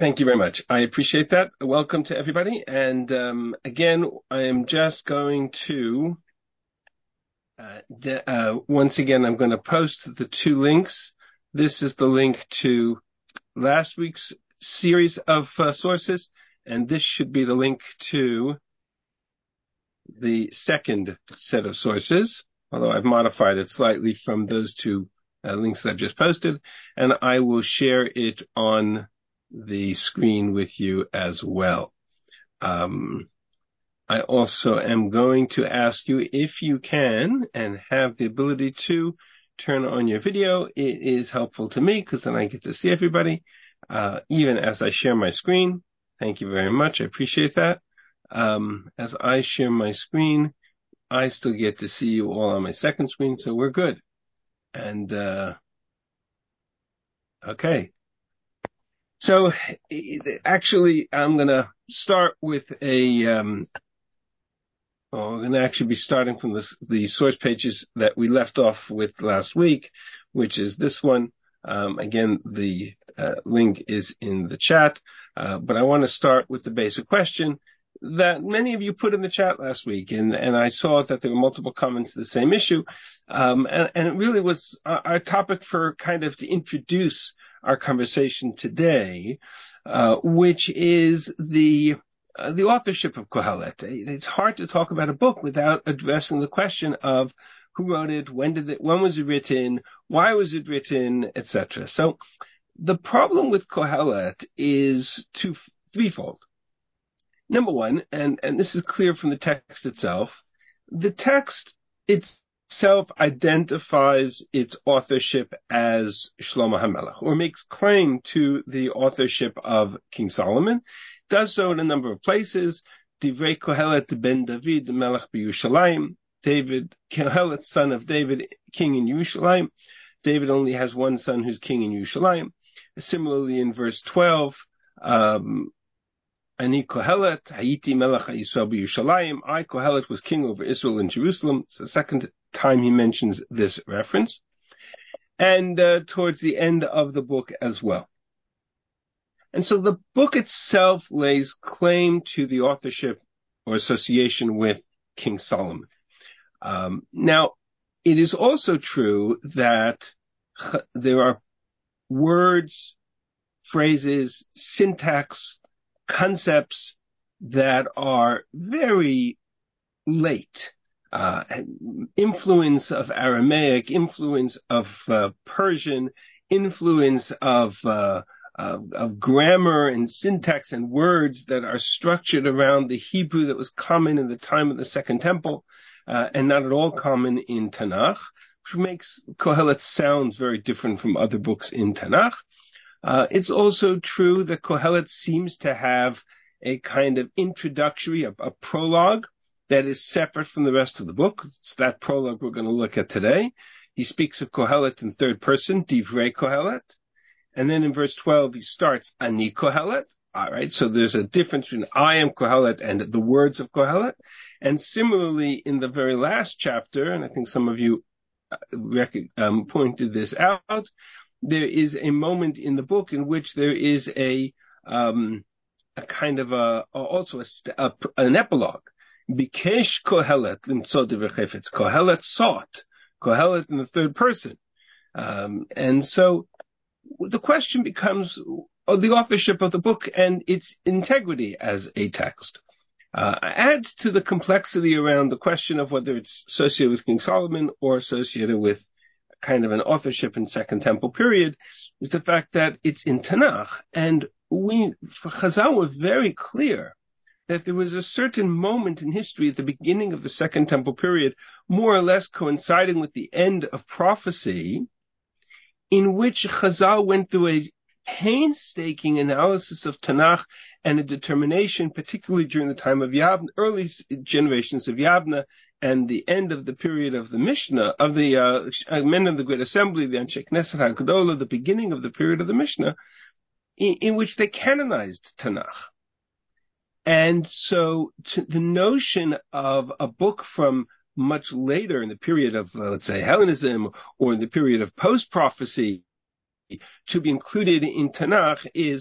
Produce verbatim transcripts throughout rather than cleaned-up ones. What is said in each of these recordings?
Thank you very much. I appreciate that. Welcome to everybody. And um, again, I am just going to, uh, de- uh, once again, I'm going to post the two links. This is the link to last week's series of uh, sources, and this should be the link to the second set of sources, although I've modified it slightly from those two uh, links that I've just posted, and I will share it on the screen with you as well. Um, I also am going to ask you if you can and have the ability to turn on your video. It is helpful to me because then I get to see everybody, uh, even as I share my screen. Thank you very much. I appreciate that. Um, as I share my screen, I still get to see you all on my second screen, so we're good. And, uh, okay. So actually, I'm going to start with a, um, well, we're going to actually be starting from the, the source pages that we left off with last week, which is this one. Um, again, the uh, link is in the chat, uh, but I want to start with the basic question that many of you put in the chat last week, and, and I saw that there were multiple comments to the same issue, um, and, and it really was our, our topic for kind of to introduce our conversation today, uh, which is the uh, the authorship of Kohelet. It's hard to talk about a book without addressing the question of who wrote it, when did it, when was it written, why was it written, et cetera. So the problem with Kohelet is two threefold. Number one, and, and this is clear from the text itself, the text itself identifies its authorship as Shlomo HaMelech, or makes claim to the authorship of King Solomon, does so in a number of places. Divrei Kohelet ben David Melech b'Yushalayim, David, Kohelet, son of David, king in Yerushalayim. David only has one son who's king in Yerushalayim. Similarly, in verse twelve, um, Ani Kohelet, Hayiti Melech Yisrael b'Yerushalayim. I, Kohelet, was king over Israel in Jerusalem. It's the second time he mentions this reference. And uh, towards the end of the book as well. And so the book itself lays claim to the authorship or association with King Solomon. Um, now, it is also true that there are words, phrases, syntax, concepts that are very late. Uh, influence of Aramaic, influence of uh, Persian, influence of, uh, of of grammar and syntax and words that are structured around the Hebrew that was common in the time of the Second Temple, uh, and not at all common in Tanakh, which makes Kohelet sound very different from other books in Tanakh. Uh, it's also true that Kohelet seems to have a kind of introductory, a, a prologue that is separate from the rest of the book. It's that prologue we're going to look at today. He speaks of Kohelet in third person, Divrei Kohelet. And then in verse twelve, he starts Ani Kohelet. All right, so there's a difference between I am Kohelet and the words of Kohelet. And similarly, in the very last chapter, and I think some of you um, pointed this out, there is a moment in the book in which there is a, um, a kind of a, also a, a, an epilogue. Bikesh Kohelet limtzod divrei chefetz. Kohelet sought. Kohelet in the third person. Um, and so the question becomes oh, the authorship of the book and its integrity as a text. Uh, add to the complexity around the question of whether it's associated with King Solomon or associated with kind of an authorship in Second Temple period is the fact that it's in Tanakh. And we, Chazal were very clear that there was a certain moment in history at the beginning of the Second Temple period, more or less coinciding with the end of prophecy, in which Chazal went through a painstaking analysis of Tanakh and a determination, particularly during the time of Yavne, early generations of Yavne, and the end of the period of the Mishnah, of the uh, men of the Great Assembly, the Anshe Knesset HaGedolah, the beginning of the period of the Mishnah, in, in which they canonized Tanakh. And so to the notion of a book from much later in the period of, uh, let's say, Hellenism or in the period of post-prophecy to be included in Tanakh is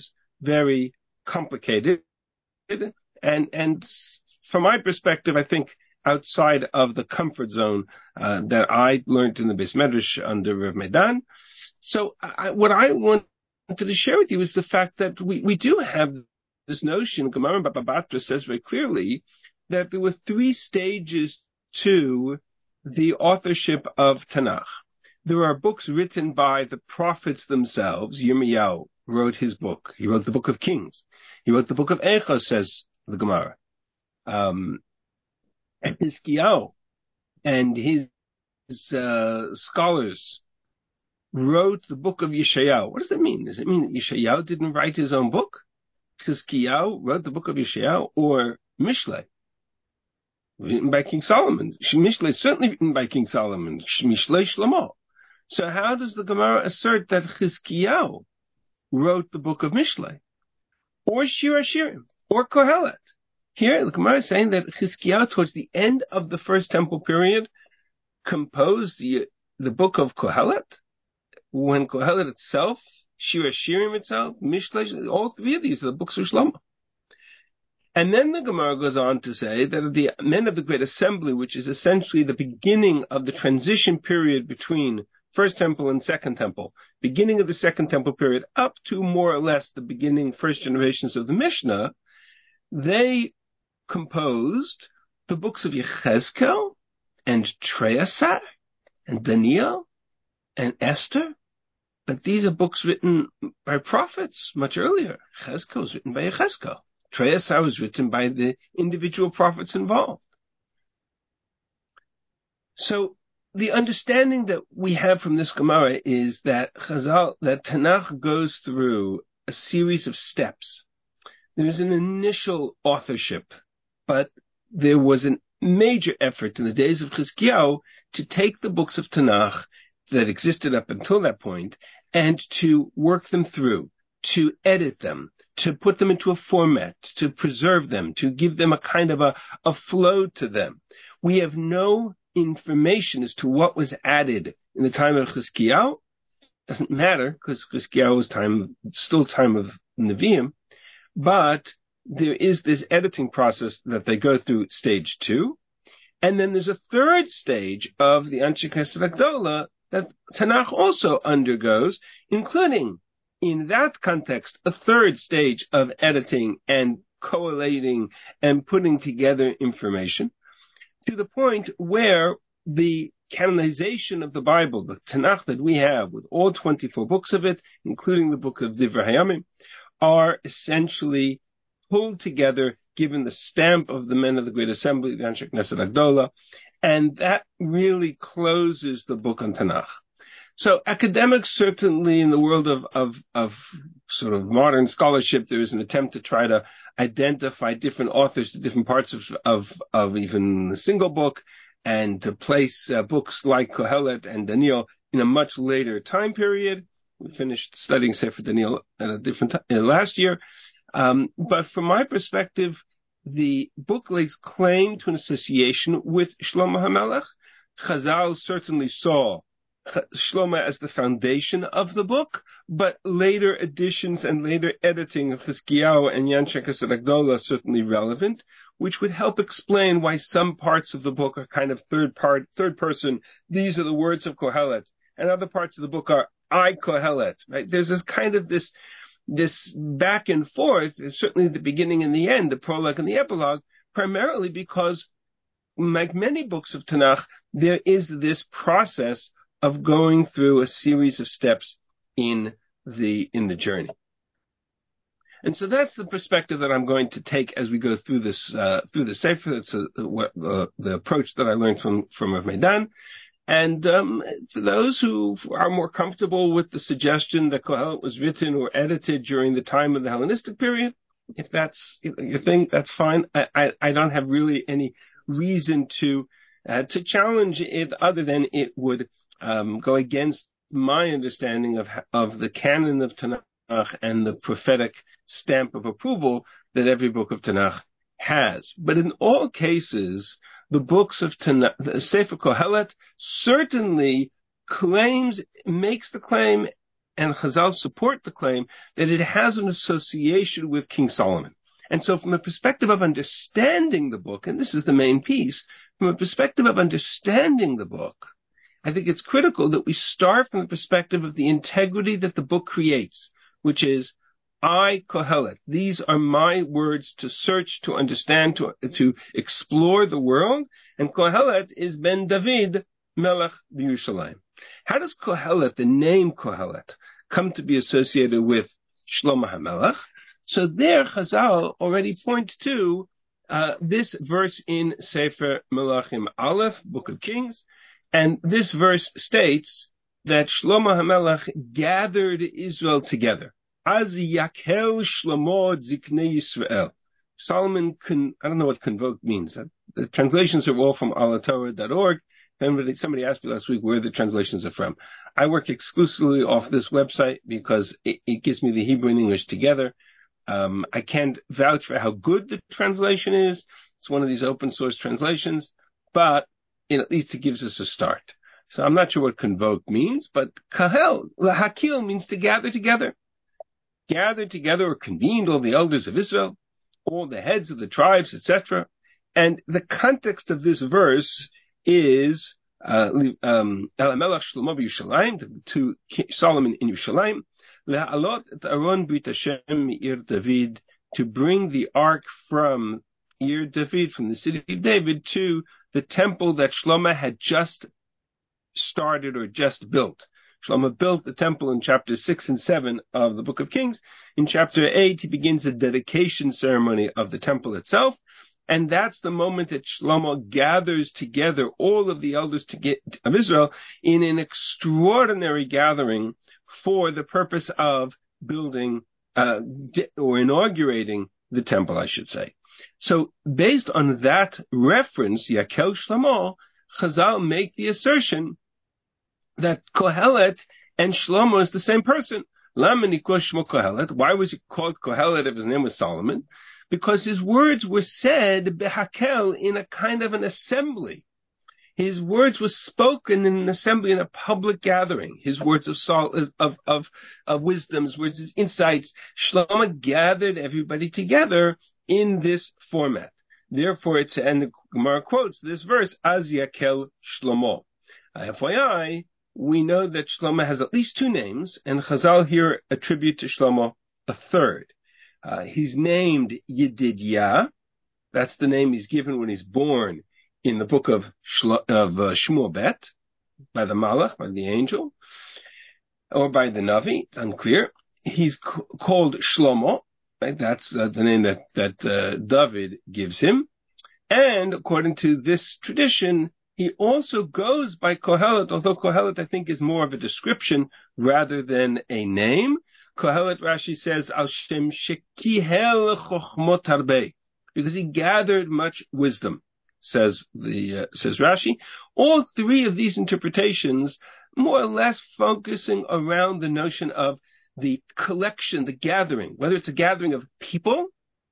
very complicated. And, and from my perspective, I think outside of the comfort zone uh, that I learned in the Beis Medrash under Rav Medan. So I, what I wanted to share with you is the fact that we, we do have this notion. Gemara Baba Batra says very clearly that there were three stages to the authorship of Tanakh. There are books written by the prophets themselves. Yirmiyahu wrote his book. He wrote the book of Kings. He wrote the book of Eicha, says the Gemara. Um, and Hizkiyahu and his uh, scholars wrote the book of Yeshayahu. What does that mean? Does it mean that Yeshayahu didn't write his own book? Hizkiyahu wrote the book of Yeshayahu, or Mishlei, written by King Solomon. Mishlei is certainly written by King Solomon. Mishlei Shlomo. So how does the Gemara assert that Hizkiyahu wrote the book of Mishlei, or Shir Hashirim, or Kohelet? Here, the Gemara is saying that Hizkiyahu, towards the end of the First Temple period, composed the, the book of Kohelet, when Kohelet itself, Shir Hashirim itself, Mishlei, all three of these are the books of Shlomo. And then the Gemara goes on to say that the men of the Great Assembly, which is essentially the beginning of the transition period between First Temple and Second Temple, beginning of the Second Temple period up to more or less the beginning first generations of the Mishnah, they composed the books of Yechezkel and Treasar and Daniel and Esther. But these are books written by prophets much earlier. Yechezkel was written by Yechezkel. Treasar was written by the individual prophets involved. So the understanding that we have from this Gemara is that Chazal, that Tanakh goes through a series of steps. There's an initial authorship, but there was a major effort in the days of Chizkiyahu to take the books of Tanakh that existed up until that point and to work them through, to edit them, to put them into a format, to preserve them, to give them a kind of a, a flow to them. We have no information as to what was added in the time of Chizkiyahu. Doesn't matter, because Chizkiyahu was time, still time of Nevi'im, but there is this editing process that they go through, stage two. And then there's a third stage of the Anshe Knesset Agdola that Tanakh also undergoes, including, in that context, a third stage of editing and collating and putting together information, to the point where the canonization of the Bible, the Tanakh that we have, with all twenty-four books of it, including the book of Divrei Hayamim, are essentially pulled together, given the stamp of the men of the Great Assembly, the Anshe Knesset Agdola, and that really closes the book on Tanakh. So academics, certainly in the world of, of, of sort of modern scholarship, there is an attempt to try to identify different authors to different parts of, of, of even the single book, and to place uh, books like Kohelet and Daniel in a much later time period. We finished studying Sefer Daniel at a different time uh, last year. Um, but from my perspective, the book lays claim to an association with Shlomo HaMelech. Chazal certainly saw Shlomo as the foundation of the book, but later additions and later editing of Chizkiyahu and Anshe Knesset Agdola are certainly relevant, which would help explain why some parts of the book are kind of third part, third person. These are the words of Kohelet, and other parts of the book are I Kohelet, right? There's this kind of this, this back and forth, certainly the beginning and the end, the prologue and the epilogue, primarily because, like many books of Tanakh, there is this process of going through a series of steps in the, in the journey. And so that's the perspective that I'm going to take as we go through this, uh, through the Sefer. That's a, what, uh, the approach that I learned from, from Rav Medan. And, um, for those who are more comfortable with the suggestion that Kohelet was written or edited during the time of the Hellenistic period, if that's your thing, that's fine. I, I, I don't have really any reason to, uh, to challenge it other than it would, um, go against my understanding of, of the canon of Tanakh and the prophetic stamp of approval that every book of Tanakh has. But in all cases, the books of Tanakh, the Sefer Kohelet certainly claims, makes the claim and Chazal support the claim that it has an association with King Solomon. And so from a perspective of understanding the book, and this is the main piece, from a perspective of understanding the book, I think it's critical that we start from the perspective of the integrity that the book creates, which is, I, Kohelet, these are my words to search, to understand, to, to explore the world, and Kohelet is Ben David, Melech Yerushalayim. How does Kohelet, the name Kohelet, come to be associated with Shlomo HaMelech? So there, Chazal already point to uh, this verse in Sefer Melachim Aleph, Book of Kings, and this verse states that Shlomo HaMelech gathered Israel together. Az yakel Shlomo ziknei Yisrael. Solomon, con, I don't know what convoke means. The translations are all from alatorah dot org. Somebody, somebody asked me last week where the translations are from. I work exclusively off this website because it, it gives me the Hebrew and English together. Um, I can't vouch for how good the translation is. It's one of these open source translations, but it, at least it gives us a start. So I'm not sure what convoke means, but kahel, lahakil means to gather together. Gathered together or convened all the elders of Israel, all the heads of the tribes, et cetera. And the context of this verse is Elamelech Shlomo Yerushalayim, to Solomon in Yerushalayim, le'alot et Aron Brit Hashem me'ir David, to bring the ark from Ir David, from the city of David, to the temple that Shlomo had just started or just built. Shlomo built the temple in chapters six and seven of the Book of Kings. In chapter eight, he begins the dedication ceremony of the temple itself. And that's the moment that Shlomo gathers together all of the elders to get, of Israel in an extraordinary gathering for the purpose of building uh, or inaugurating the temple, I should say. So based on that reference, Yakel Shlomo, Chazal make the assertion that Kohelet and Shlomo is the same person. Lama nikra shmo Kohelet. Why was he called Kohelet if his name was Solomon? Because his words were said behakel, in a kind of an assembly. His words were spoken in an assembly, in a public gathering. His words of sol- of of of wisdom, his words, his insights. Shlomo gathered everybody together in this format. Therefore, it's, and the Gemara quotes this verse, Az Yakel Shlomo. F Y I, we know that Shlomo has at least two names, and Chazal here attribute to Shlomo a third. Uh, he's named Yedidyah. That's the name he's given when he's born in the book of, Shlo, of uh, Shmuel Bet, by the Malach, by the angel, or by the Navi. It's unclear. He's c- called Shlomo. Right? That's uh, the name that, that uh, David gives him. And according to this tradition, he also goes by Kohelet, although Kohelet, I think, is more of a description rather than a name. Kohelet, Rashi says, Al Shem Shekihel Chochmot Harbeh, because he gathered much wisdom, says the uh, says Rashi. All three of these interpretations, more or less focusing around the notion of the collection, the gathering, whether it's a gathering of people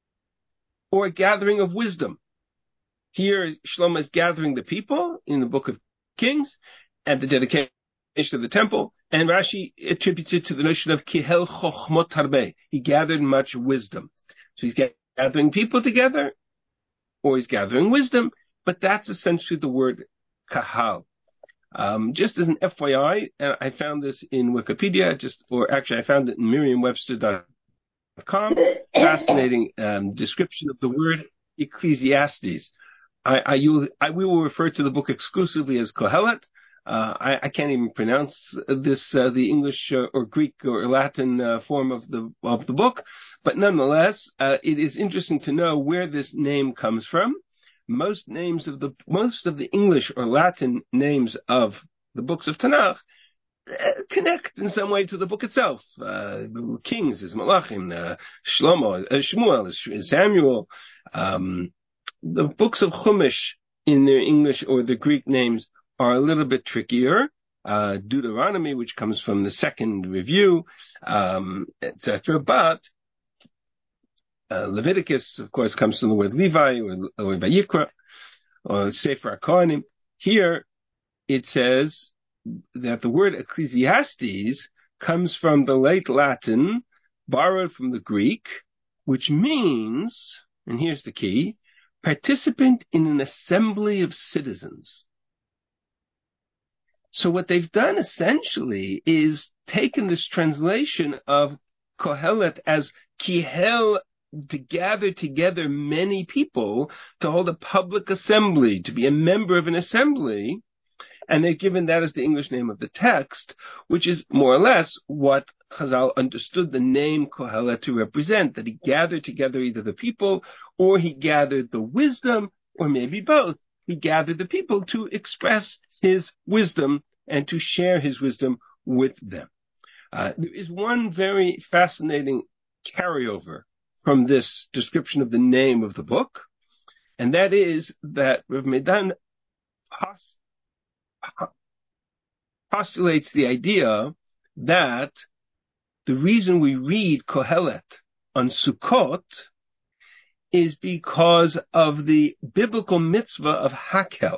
or a gathering of wisdom. Here, Shlomo is gathering the people in the Book of Kings and the dedication of the temple, and Rashi attributes it to the notion of Kihel Chochmot Harbeh. He gathered much wisdom. So he's gathering people together, or he's gathering wisdom, but that's essentially the word Kahal. Um, just as an F Y I, and I found this in Wikipedia, just, or actually I found it in Merriam Webster dot com, fascinating um, description of the word Ecclesiastes. I, I, you, I, we will refer to the book exclusively as Kohelet. Uh, I, I can't even pronounce this, uh, the English uh, or Greek or Latin uh, form of the of the book, but nonetheless, uh, it is interesting to know where this name comes from. Most names of the most of the English or Latin names of the books of Tanakh uh, connect in some way to the book itself. Uh, Kings is Malachim, uh, Shlomo, uh, Shmuel is Samuel. Um, The books of Chumash in their English or the Greek names are a little bit trickier. Uh, Deuteronomy, which comes from the second review, um, et cetera. But uh, Leviticus, of course, comes from the word Levi or, or Vayikra or Sefer HaKohanim. Here it says that the word Ecclesiastes comes from the late Latin, borrowed from the Greek, which means, and here's the key, participant in an assembly of citizens. So what they've done essentially is taken this translation of Kohelet as kihel, to gather together many people to hold a public assembly, to be a member of an assembly, and they've given that as the English name of the text, which is more or less what Chazal understood the name Kohelet to represent, that he gathered together either the people, or he gathered the wisdom, or maybe both. He gathered the people to express his wisdom and to share his wisdom with them. Uh, there is one very fascinating carryover from this description of the name of the book, and that is that Rav Meidan post- postulates the idea that the reason we read Kohelet on Sukkot is because of the biblical mitzvah of Hakel.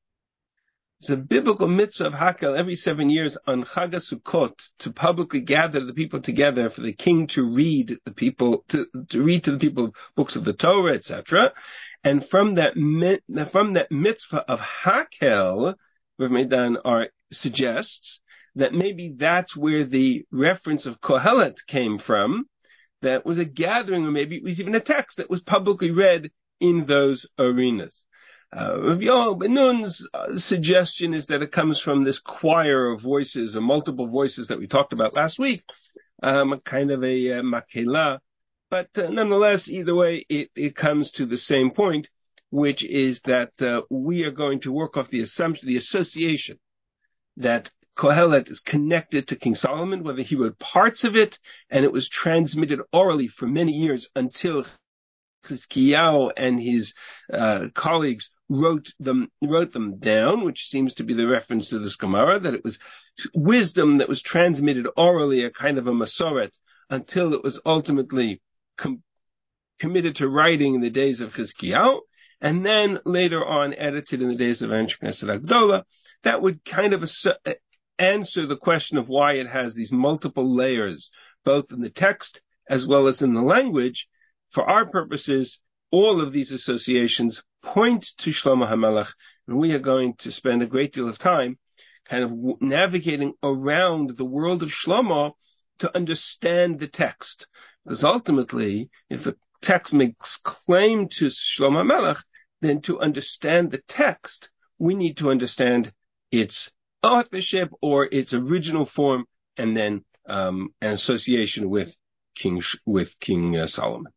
It's a biblical mitzvah of Hakel every seven years on Chag Sukkot to publicly gather the people together for the king to read the people to, to read to the people books of the Torah, et cetera. And from that from that mitzvah of Hakel, Rav Meidan are suggests that maybe that's where the reference of Kohelet came from. That was a gathering, or maybe it was even a text that was publicly read in those arenas. Uh, Rabbi Yoel ben Nun's uh, suggestion is that it comes from this choir of voices, or multiple voices that we talked about last week, um, kind of a uh, makela. But uh, nonetheless, either way, it, it comes to the same point, which is that uh, we are going to work off the assumption, the association, that Kohelet is connected to King Solomon, whether he wrote parts of it, and it was transmitted orally for many years until Chizkiyahu and his uh, colleagues wrote them wrote them down, which seems to be the reference to this Gemara, that it was wisdom that was transmitted orally, a kind of a masoret, until it was ultimately com- committed to writing in the days of Chizkiyahu, and then later on edited in the days of Anshe Knesset Agdola. That would kind of ass- answer the question of why it has these multiple layers, both in the text as well as in the language. For our purposes, all of these associations point to Shlomo HaMelech, and we are going to spend a great deal of time kind of w- navigating around the world of Shlomo to understand the text. Because ultimately, if the text makes claim to Shlomo HaMelech, then to understand the text, we need to understand its authorship or its original form, and then um, an association with King with King uh, Solomon.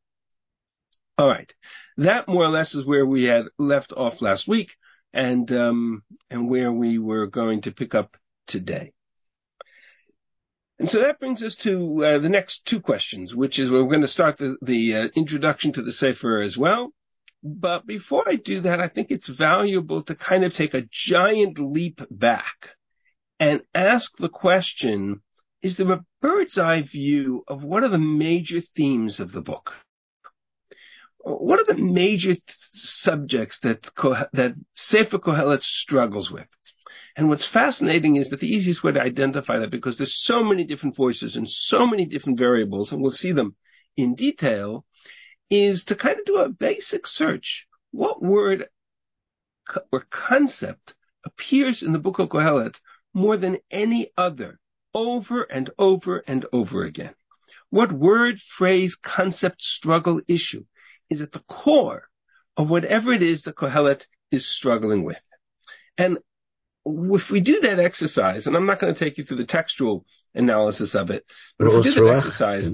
All right, that more or less is where we had left off last week, and um, and where we were going to pick up today. And so that brings us to uh, the next two questions, which is we're going to start the, the uh, introduction to the Sefer as well. But before I do that, I think it's valuable to kind of take a giant leap back and ask the question, is there a bird's eye view of what are the major themes of the book? What are the major th- subjects that that Sefer Kohelet struggles with? And what's fascinating is that the easiest way to identify that, because there's so many different voices and so many different variables, and we'll see them in detail, is to kind of do a basic search. What word or concept appears in the book of Kohelet more than any other, over and over and over again? What word, phrase, concept, struggle, issue is at the core of whatever it is that Kohelet is struggling with? And if we do that exercise, and I'm not going to take you through the textual analysis of it, but if we do that exercise,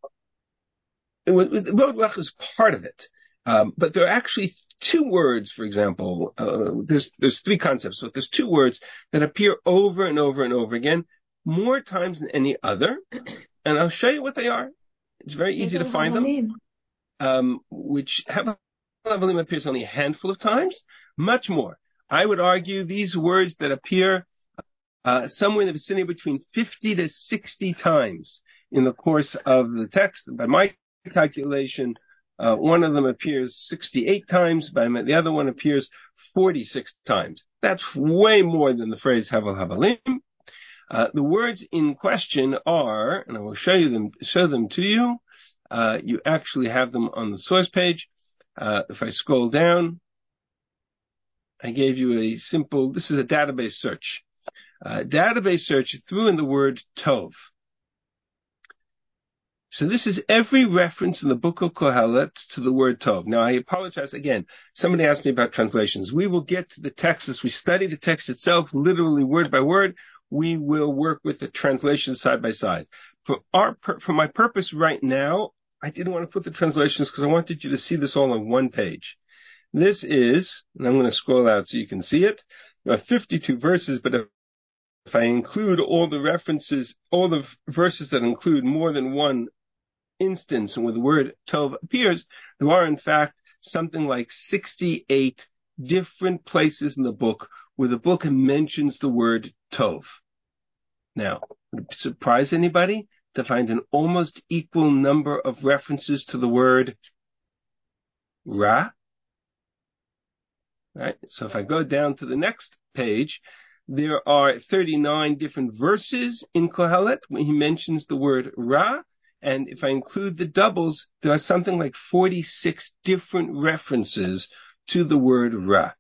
Rodwach is part of it. Um, but there are actually two words, for example, uh, there's, there's three concepts, but there's two words that appear over and over and over again, more times than any other. And I'll show you what they are. It's very easy to find them. Um, which Hevel Havalim appears only a handful of times, much more. I would argue these words that appear uh, somewhere in the vicinity between fifty to sixty times in the course of the text. By my calculation, uh, one of them appears sixty-eight times, by my, the other one appears forty-six times. That's way more than the phrase Hevel Havalim. Uh, the words in question are, and I will show you them, show them to you. Uh, you actually have them on the source page. Uh, if I scroll down, I gave you a simple, this is a database search. Uh, database search threw in the word Tov. So this is every reference in the book of Kohelet to the word Tov. Now, I apologize again. Somebody asked me about translations. We will get to the text as we study the text itself, literally word by word. We will work with the translations side by side. For our, for my purpose right now, I didn't want to put the translations because I wanted you to see this all on one page. This is, and I'm going to scroll out so you can see it. There are fifty-two verses, but if, if I include all the references, all the verses that include more than one instance where the word Tov appears, there are in fact something like sixty-eight different places in the book where the book mentions the word Tov. Now, would it surprise anybody to find an almost equal number of references to the word Ra? Right? So if I go down to the next page, there are thirty-nine different verses in Kohelet when he mentions the word Ra. And if I include the doubles, there are something like forty-six different references to the word Ra.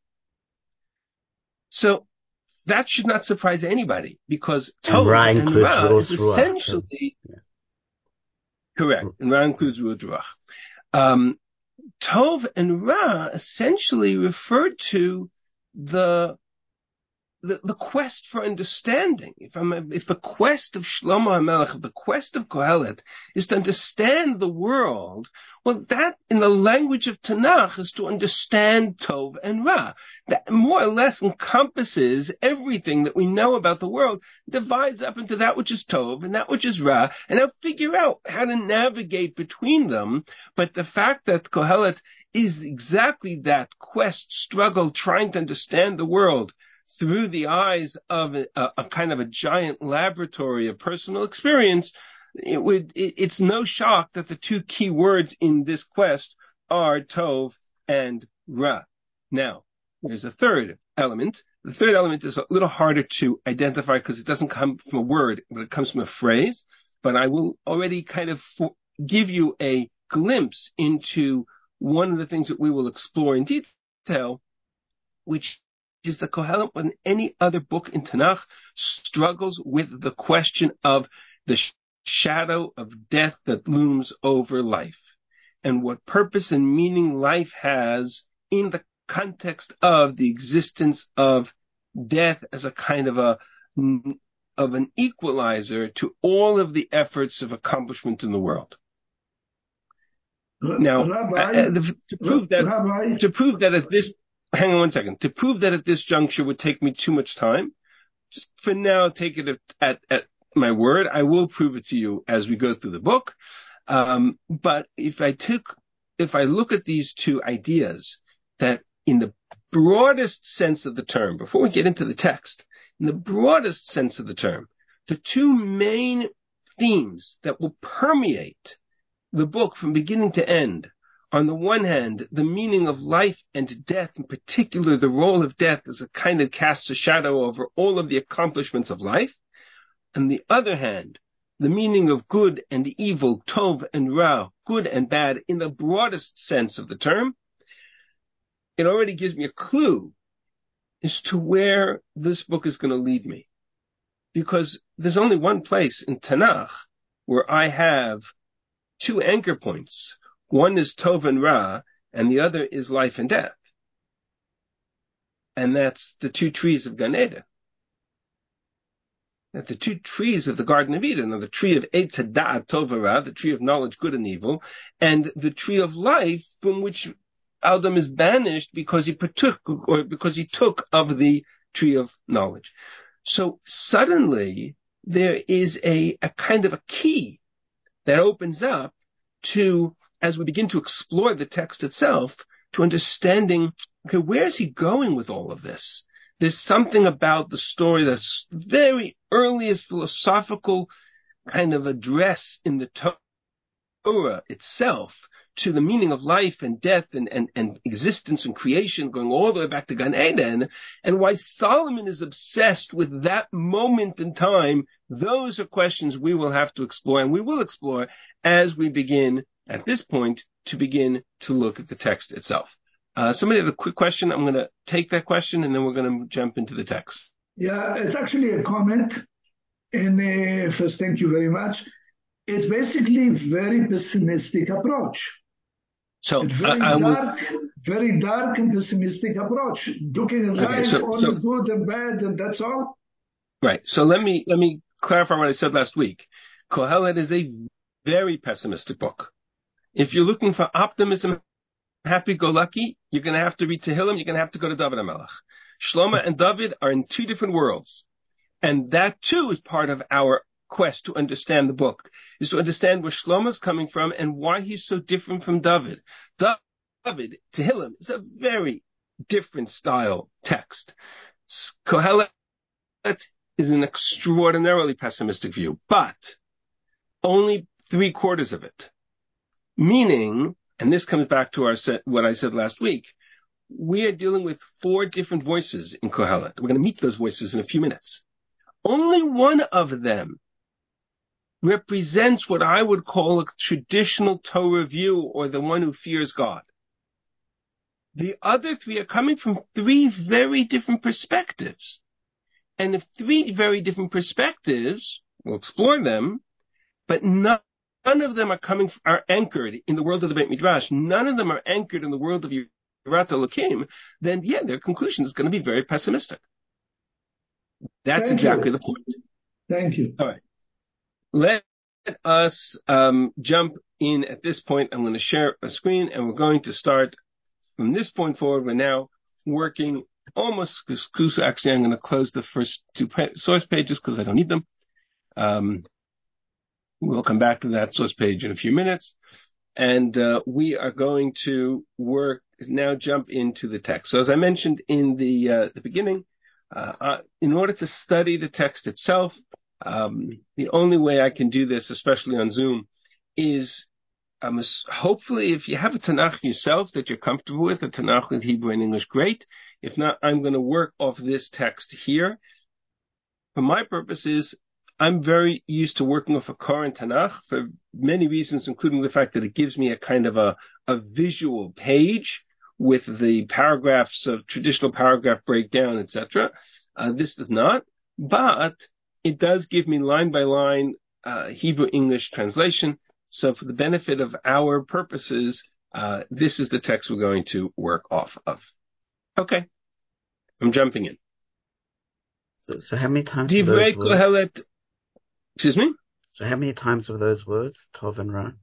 So that should not surprise anybody because Tov and, and Ra is essentially yeah. correct. And Ra includes Ruach Ruach. Um, Tov and Ra essentially refer to the The, the quest for understanding. If I'm, if the quest of Shlomo HaMelech, if the quest of Kohelet is to understand the world, well, that in the language of Tanakh is to understand Tov and Ra. That more or less encompasses everything that we know about the world, divides up into that which is Tov and that which is Ra, and now figure out how to navigate between them. But the fact that Kohelet is exactly that quest, struggle, trying to understand the world through the eyes of a, a kind of a giant laboratory of personal experience, it would, it, it's no shock that the two key words in this quest are Tov and Ra. Now, there's a third element. The third element is a little harder to identify because it doesn't come from a word, but it comes from a phrase. But I will already kind of for, give you a glimpse into one of the things that we will explore in detail, which is the Kohelet when any other book in Tanakh struggles with the question of the sh- shadow of death that looms over life and what purpose and meaning life has in the context of the existence of death as a kind of a of an equalizer to all of the efforts of accomplishment in the world. Now, Rabbi, uh, the, to prove that Rabbi. to prove that at this Hang on one second. To prove that at this juncture would take me too much time, just for now, take it at, at, at my word. I will prove it to you as we go through the book. Um, but if I took, if I look at these two ideas, that in the broadest sense of the term, before we get into the text, in the broadest sense of the term, the two main themes that will permeate the book from beginning to end, on the one hand, the meaning of life and death, in particular the role of death as a kind of casts a shadow over all of the accomplishments of life. On the other hand, the meaning of good and evil, Tov and Ra, good and bad, in the broadest sense of the term. It already gives me a clue as to where this book is going to lead me. Because there's only one place in Tanakh where I have two anchor points. One is Tov and Ra, and the other is life and death. And that's the two trees of Gan Eden. That the two trees of the Garden of Eden are the tree of Eitz HaDa'at Tov VaRa, the tree of knowledge, good and evil, and the tree of life from which Adam is banished because he partook, or because he took of the tree of knowledge. So suddenly there is a, a kind of a key that opens up to, as we begin to explore the text itself, to understanding, okay, where's he going with all of this? There's something about the story that's very earliest philosophical kind of address in the Torah itself to the meaning of life and death and, and, and existence and creation, going all the way back to Gan Eden, and why Solomon is obsessed with that moment in time, those are questions we will have to explore, and we will explore as we begin, at this point, to begin to look at the text itself. Uh, somebody had a quick question. I'm going to take that question, and then we're going to jump into the text. Yeah, it's actually a comment. And uh, first, thank you very much. It's basically very pessimistic approach. So It's very I, I dark, will, very dark and pessimistic approach. Looking at okay, life, so, only so, good and bad, and that's all. right. So let me let me clarify what I said last week. Kohelet is a very pessimistic book. If you're looking for optimism, happy-go-lucky, you're going to have to read Tehillim. You're going to have to go to David HaMelech. Shlomo and David are in two different worlds, and that too is part of our quest to understand the book, is to understand where Shlomo's coming from and why he's so different from David. David, Tehillim, is a very different style text. Kohelet is an extraordinarily pessimistic view, but only three quarters of it. Meaning, and this comes back to our set, what I said last week, we are dealing with four different voices in Kohelet. We're going to meet those voices in a few minutes. Only one of them represents what I would call a traditional Torah view, or the one who fears God. The other three are coming from three very different perspectives. And if three very different perspectives, we'll explore them, but none, none of them are coming, are anchored in the world of the Beit Midrash. None of them are anchored in the world of Yirat Elokim. Then, yeah, their conclusion is going to be very pessimistic. That's Thank exactly you. the point. Thank you. All right. Let us um, jump in at this point. I'm going to share a screen, and we're going to start from this point forward. We're now working almost exclusive. Actually, I'm going to close the first two pa- source pages because I don't need them. Um, we'll come back to that source page in a few minutes. And uh, we are going to work now jump into the text. So as I mentioned in the uh, the beginning, uh, uh, in order to study the text itself, um, the only way I can do this, especially on Zoom, is um, hopefully if you have a Tanakh yourself that you're comfortable with, a Tanakh with Hebrew and English, great. If not, I'm going to work off this text here. For my purposes, I'm very used to working off a Koran Tanakh for many reasons, including the fact that it gives me a kind of a, a visual page with the paragraphs of traditional paragraph breakdown, et cetera. Uh, this does not, but it does give me line by line uh, Hebrew English translation. So for the benefit of our purposes, uh, this is the text we're going to work off of. Okay, I'm jumping in. So, so how many times were Divrei those words? Kohelet. Excuse me? So how many times were those words, Tov and Ra?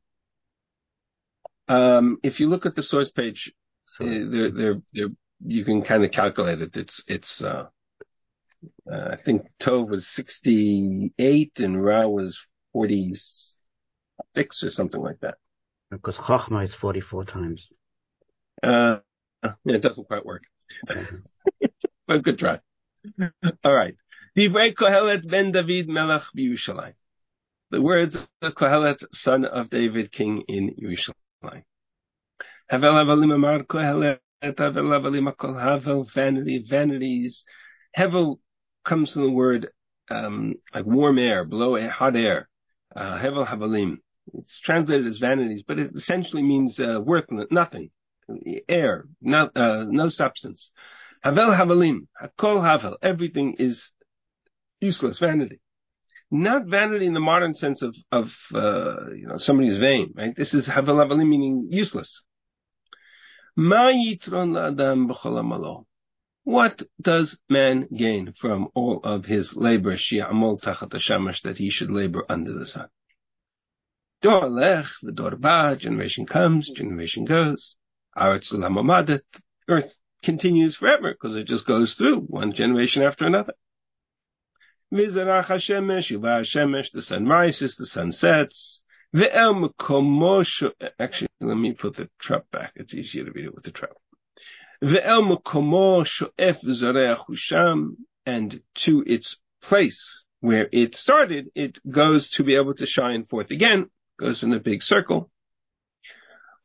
Um, if you look at the source page, uh, So, they're, they're, they're, you can kind of calculate it. It's, it's, uh, uh, I think Tov was sixty-eight and Ra was forty-six or something like that. because Chochmah is forty-four times. Uh, yeah, it doesn't quite work. Okay. But good try. All right. Divrei Kohelet ben David Melech b'Yerushalayim. The words of Kohelet, son of David, king in Yerushalayim. Havel havalim amar Kohelet, havel havalim akol havel, vanity, vanities. Hevel comes from the word, um, like warm air, blow air, hot air. Uh, hevel havalim. It's translated as vanities, but it essentially means, uh, worth nothing. Air, not, uh, no substance. Havel havalim, hakol havel. Everything is useless, vanity. Not vanity in the modern sense of, of uh, you know, somebody's vain, right? This is havel havalim, meaning useless. Ma yitron la'adam b'chol amalo. What does man gain from all of his labor, shi'amol tachat hashamash, that he should labor under the sun? Dor lech, v'dor ba, generation comes, generation goes. Aretz l'olam amadet, earth continues forever, because it just goes through one generation after another. V'zarach hashemesh, yuva hashemesh, the sun rises, the sun sets. Ve'el mekomo, actually, let me put the trap back. It's easier to read it with the trap. Ve'el mekomo sho'ef zareach husham, and to its place where it started, it goes to be able to shine forth again, goes in a big circle.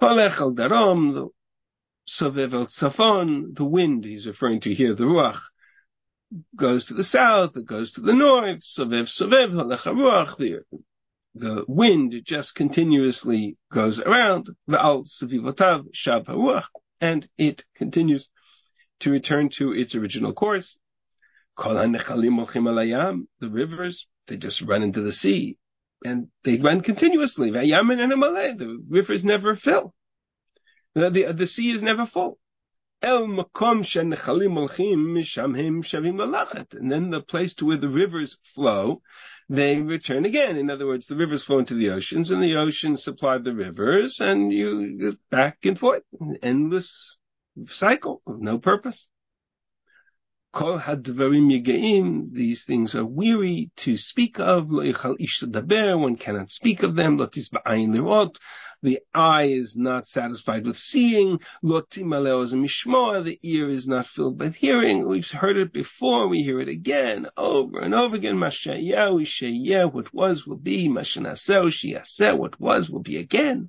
Holech al darom, sovev el tzafon, the wind he's referring to here, the ruach, goes to the south, it goes to the north, sovev sovev, holech haruach, the the wind just continuously goes around, v'al sevivotav shav haruach, and it continues to return to its original course. Kol hanechalim olchim al hayam, the rivers, they just run into the sea, and they run continuously. V'hayam eino maleh, the rivers never fill. The, the, the sea is never full. El makom shenechalim olchim misham hem shavim lalachet, and then the place to where the rivers flow, they return again. In other words, the rivers flow into the oceans, and the oceans supply the rivers, and you back and forth, an endless cycle of no purpose. Kol hadvarim yigeim, these things are weary to speak of. Lo yichal ish ledaber, one cannot speak of them. Lo tisba'ayin lirot, the eye is not satisfied with seeing. Lo timaleh ozen mishmoah, the ear is not filled with hearing. We've heard it before, we hear it again, over and over again. Mashayahu sheyeh, what was will be. Mashanaseh sheyaseh, what was will be again.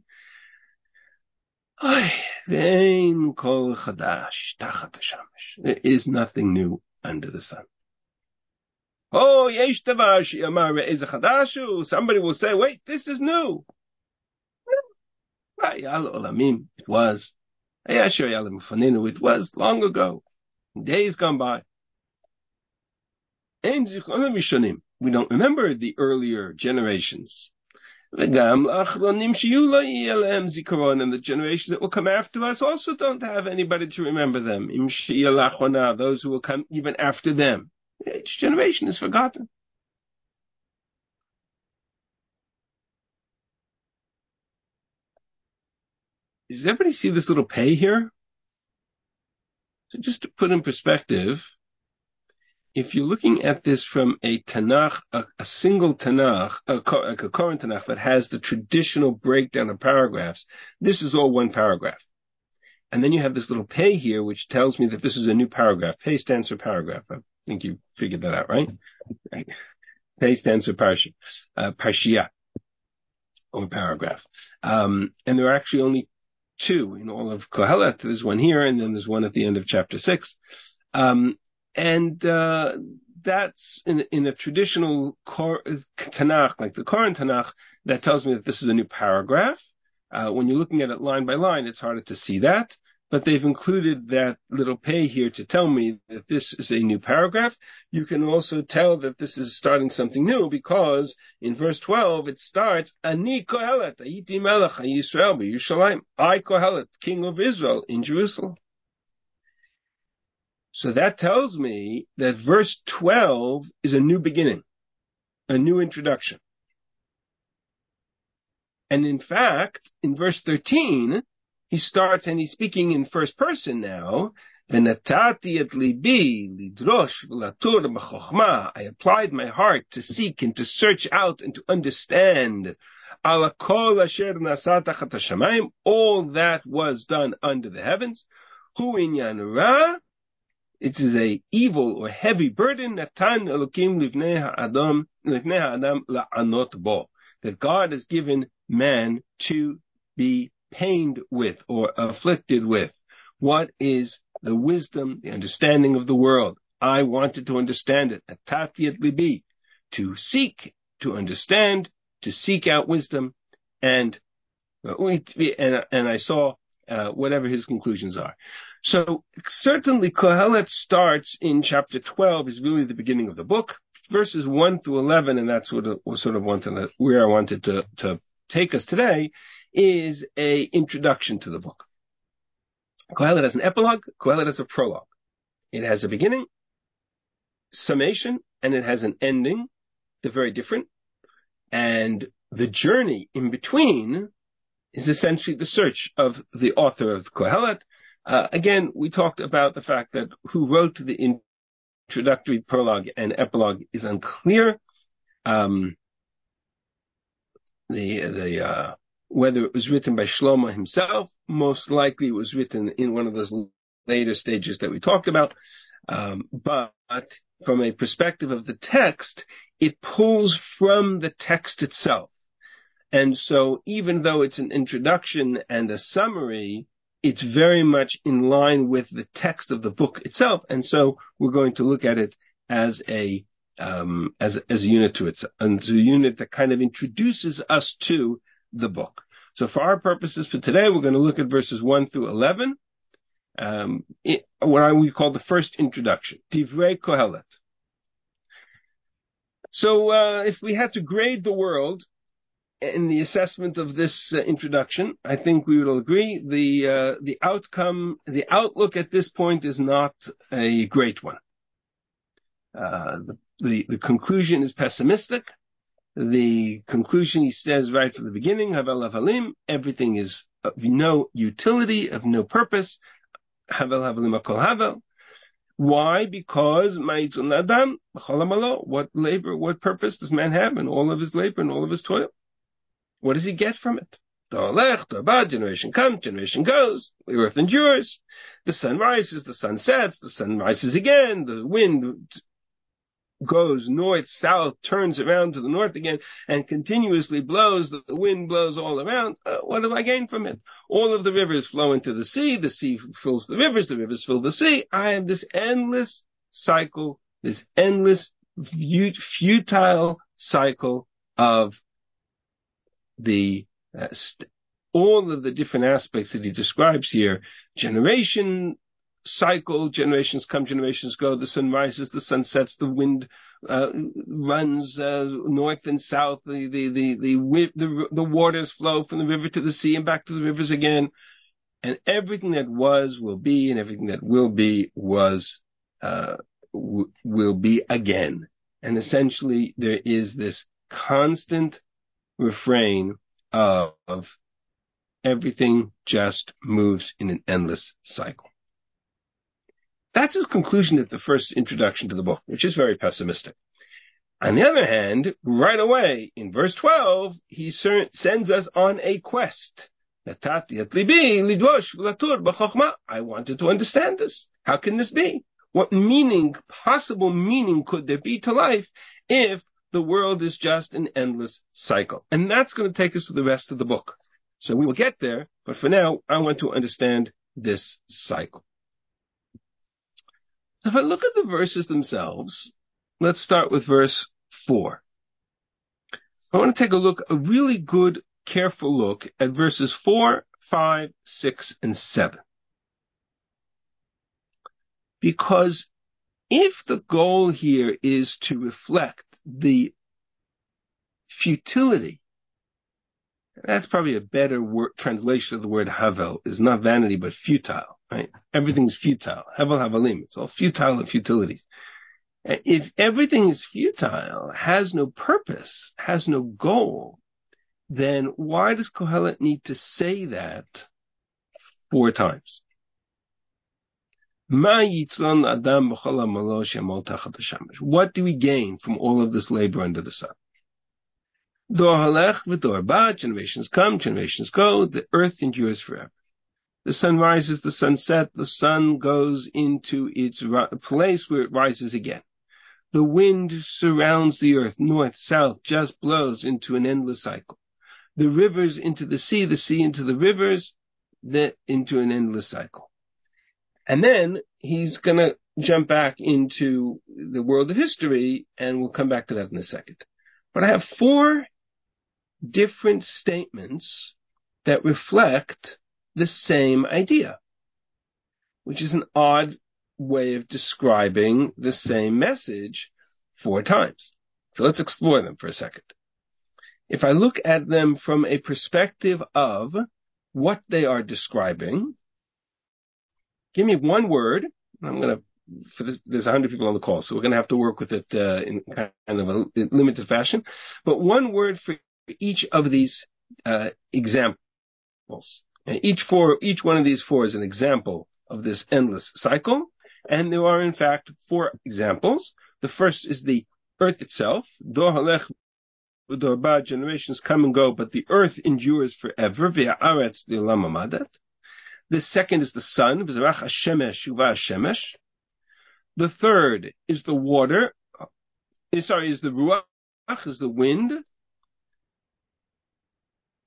Vein kol chadash tachat hashamesh. There is nothing new under the sun. Oh, yesh davar she'amar ve'ezeh chadashu. Somebody will say, wait, this is new. It was. It was long ago. Days gone by. We don't remember the earlier generations. And the generations that will come after us also don't have anybody to remember them. Those who will come even after them. Each generation is forgotten. Does everybody see this little pay here? So just to put in perspective, if you're looking at this from a Tanakh, a, a single Tanakh, a, like a Koran Tanakh that has the traditional breakdown of paragraphs, this is all one paragraph. And then you have this little pay here, which tells me that this is a new paragraph. Pay stands for paragraph. I think you figured that out, right? Right. Pay stands for parsha, uh, parshia, or paragraph. Um, and there are actually only two in all of Kohelet. There's one here, and then there's one at the end of chapter six. Um, And uh, that's in, in a traditional Kor, Tanakh, like the Koran Tanakh, that tells me that this is a new paragraph. Uh, when you're looking at it line by line, it's harder to see that. But they've included that little pay here to tell me that this is a new paragraph. You can also tell that this is starting something new because in verse twelve it starts, Ani Kohelet, Ayiti Melech HaYisrael b'Yerushalayim. I Kohelet, King of Israel in Jerusalem. So that tells me that verse twelve is a new beginning, a new introduction. And in fact, in verse thirteen, he starts and he's speaking in first person now. V'natati et libi lidrosh v'latur b'chokhmah. I applied my heart to seek and to search out and to understand. Ala kol asher nasa tachat hashamayim, all that was done under the heavens. Hu inyan ra. It is a evil or heavy burden Natan Elokim livnei ha'adam livnei ha'adam la'anot bo, that God has given man to be pained with or afflicted with. What is the wisdom, the understanding of the world? I wanted to understand it. Atati et libi, to seek, to understand, to seek out wisdom, and and, and I saw uh, whatever his conclusions are. So certainly Kohelet starts in chapter twelve is really the beginning of the book, verses one through eleven, and that's what I sort of wanted to, where I wanted to, to take us today, is a introduction to the book. Kohelet has an epilogue, Kohelet has a prologue. It has a beginning, summation, and it has an ending. They're very different. And the journey in between is essentially the search of the author of Kohelet. Uh, again, we talked about the fact that who wrote the introductory prologue and epilogue is unclear. Um, the, the, uh, whether it was written by Shlomo himself, most likely it was written in one of those later stages that we talked about. Um, but from a perspective of the text, it pulls from the text itself. And so even though it's an introduction and a summary, it's very much in line with the text of the book itself. And so we're going to look at it as a, um, as, as a unit to itself, and as a unit that kind of introduces us to the book. So for our purposes for today, we're going to look at verses one through eleven, um, it, what I would call the first introduction, Divrei Kohelet. So, uh, if we had to grade the world in the assessment of this uh, introduction, I think we would all agree the uh, the outcome, the outlook at this point is not a great one. Uh, the, the the conclusion is pessimistic. The conclusion, he says right from the beginning, Havel Havalim, everything is of no utility, of no purpose. Havel Havalim Akol Havel. Why? Because Ma'itzun Adam, what labor, what purpose does man have in all of his labor and all of his toil? What does he get from it? Generation comes, generation goes, the earth endures, the sun rises, the sun sets, the sun rises again, the wind goes north, south, turns around to the north again, and continuously blows, the wind blows all around. Uh, what do I gain from it? All of the rivers flow into the sea, the sea fills the rivers, the rivers fill the sea. I have this endless cycle, this endless futile cycle of the uh, st- all of the different aspects that he describes here. Generation cycle, generations come, generations go, the sun rises, the sun sets, the wind uh, runs uh, north and south, the the, the the the the waters flow from the river to the sea and back to the rivers again, and everything that was will be, and everything that will be was uh, w- will be again. And essentially there is this constant refrain of, of everything just moves in an endless cycle. That's his conclusion at the first introduction to the book, which is very pessimistic. On the other hand, right away, in verse twelve, he sends us on a quest. I wanted to understand this. How can this be? What meaning, possible meaning could there be to life if the world is just an endless cycle? And that's going to take us to the rest of the book. So we will get there, but for now, I want to understand this cycle. If I look at the verses themselves, let's start with verse four. I want to take a look, a really good, careful look at verses four, five, six, and seven. Because if the goal here is to reflect the futility, that's probably a better word, translation of the word havel, is not vanity, but futile, right? Everything's futile. Havel havalim. It's all futile and futilities. If everything is futile, has no purpose, has no goal, then why does Kohelet need to say that four times? What do we gain from all of this labor under the sun? Generations come, generations go, the earth endures forever. The sun rises, the sun sets, the sun goes into its place where it rises again. The wind surrounds the earth, north, south, just blows into an endless cycle. The rivers into the sea, the sea into the rivers, then into an endless cycle. And then he's going to jump back into the world of history, and we'll come back to that in a second. But I have four different statements that reflect the same idea, which is an odd way of describing the same message four times. So let's explore them for a second. If I look at them from a perspective of what they are describing, give me one word. I'm going to, for this, there's a hundred people on the call, so we're going to have to work with it uh, in kind of a limited fashion. But one word for each of these uh, examples. And each four, each one of these four is an example of this endless cycle. And there are, in fact, four examples. The first is the earth itself. Dor halech v'dor ba, generations come and go, but the earth endures forever. Ve'aretz li'olam hamadet. The second is the sun. V'zarach hashemesh uva hashemesh. The third is the water. Sorry, is the ruach, is the wind.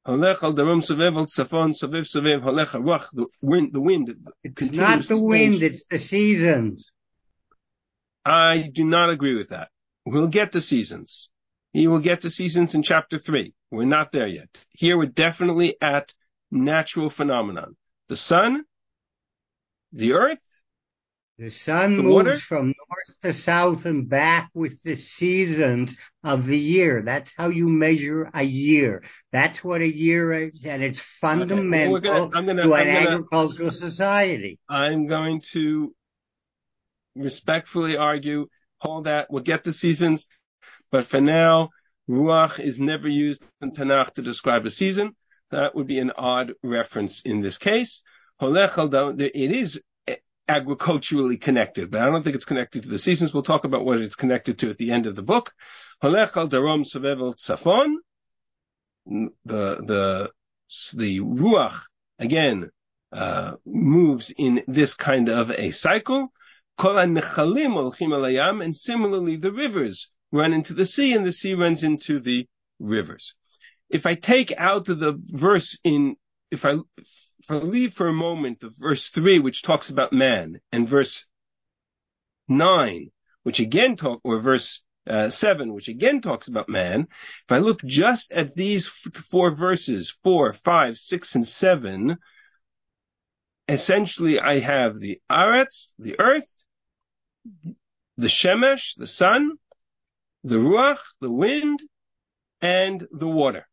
Holech al darom sovev al tzafon sovev sovev holech haruach. The wind, the wind It's not the wind, it's the seasons. I do not agree with that. We'll get to seasons. He will get to seasons in chapter three. We're not there yet. Here we're definitely at natural phenomenon. The sun, the earth, The sun the moves water? from north to south and back with the seasons of the year. That's how you measure a year. That's what a year is, and it's fundamental Okay. Well, we're gonna, I'm gonna, to an I'm gonna, agricultural society. I'm going to respectfully argue, hold that, we'll get to seasons, but for now, ruach is never used in Tanakh to describe a season. That would be an odd reference in this case. Holech al, it is agriculturally connected, but I don't think it's connected to the seasons. We'll talk about what it's connected to at the end of the book. Holech al darom sovev al tzafon. The, the, the ruach, again, uh, moves in this kind of a cycle. Kol ha-nechalim olchim al hayam, and similarly the rivers run into the sea and the sea runs into the rivers. If I take out the verse in, if I, if I leave for a moment the verse three, which talks about man, and verse nine, which again talk, or verse uh, seven, which again talks about man, if I look just at these f- four verses, four, five, six, and seven, essentially I have the aretz, the earth, the shemesh, the sun, the ruach, the wind, and the water.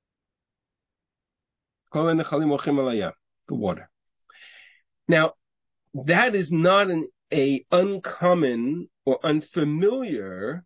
The water. Now, that is not an a uncommon or unfamiliar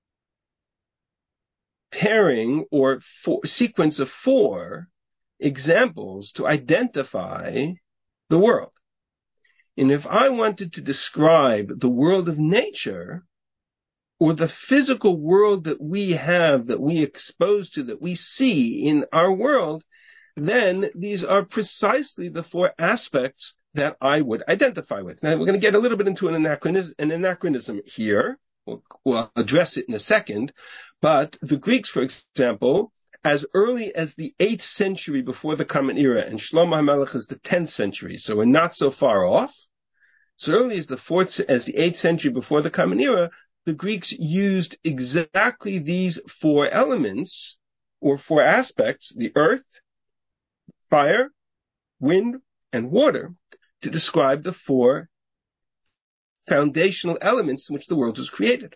pairing or four, sequence of four examples to identify the world. And if I wanted to describe the world of nature, or the physical world that we have, that we expose to, that we see in our world, then these are precisely the four aspects that I would identify with. Now, we're going to get a little bit into an anachronism, an anachronism here. We'll, we'll address it in a second. But the Greeks, for example, as early as the eighth century before the Common Era, and Shlomo HaMelech is the tenth century, so we're not so far off. So early as the fourth, as the eighth century before the Common Era, the Greeks used exactly these four elements, or four aspects, the earth, fire, wind, and water, to describe the four foundational elements in which the world was created.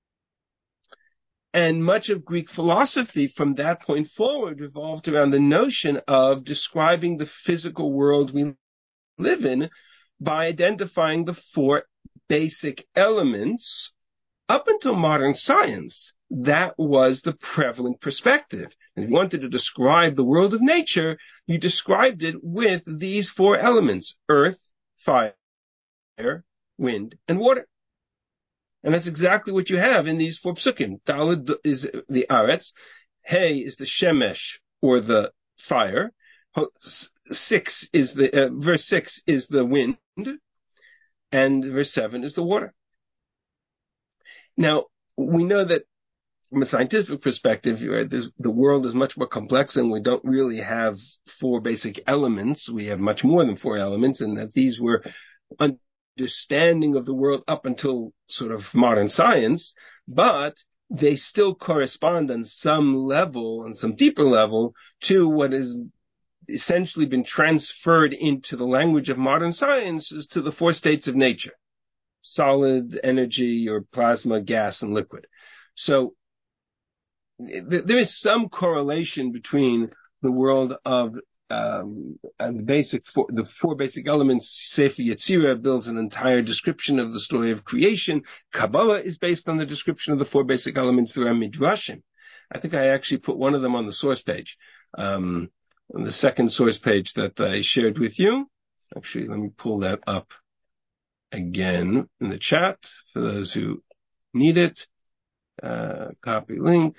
And much of Greek philosophy from that point forward revolved around the notion of describing the physical world we live in by identifying the four basic elements. Up until modern science, that was the prevalent perspective. And if you wanted to describe the world of nature, you described it with these four elements: earth, fire, wind, and water. And that's exactly what you have in these four psukim. Daled is the aretz, Hey is the shemesh, or the fire, six is the, uh, verse six is the wind, and verse seven is the water. Now, we know that from a scientific perspective, right, the world is much more complex, and we don't really have four basic elements. We have much more than four elements, and that these were understanding of the world up until sort of modern science, but they still correspond on some level, on some deeper level, to what has essentially been transferred into the language of modern science, is to the four states of nature: solid, energy, or plasma, gas, and liquid. So th- there is some correlation between the world of um, and the basic four, the four basic elements. Sefer Yetzirah builds an entire description of the story of creation. Kabbalah is based on the description of the four basic elements. There are midrashim. I think I actually put one of them on the source page, um, on the second source page that I shared with you. Actually, let me pull that up again in the chat for those who need it. Uh, copy link.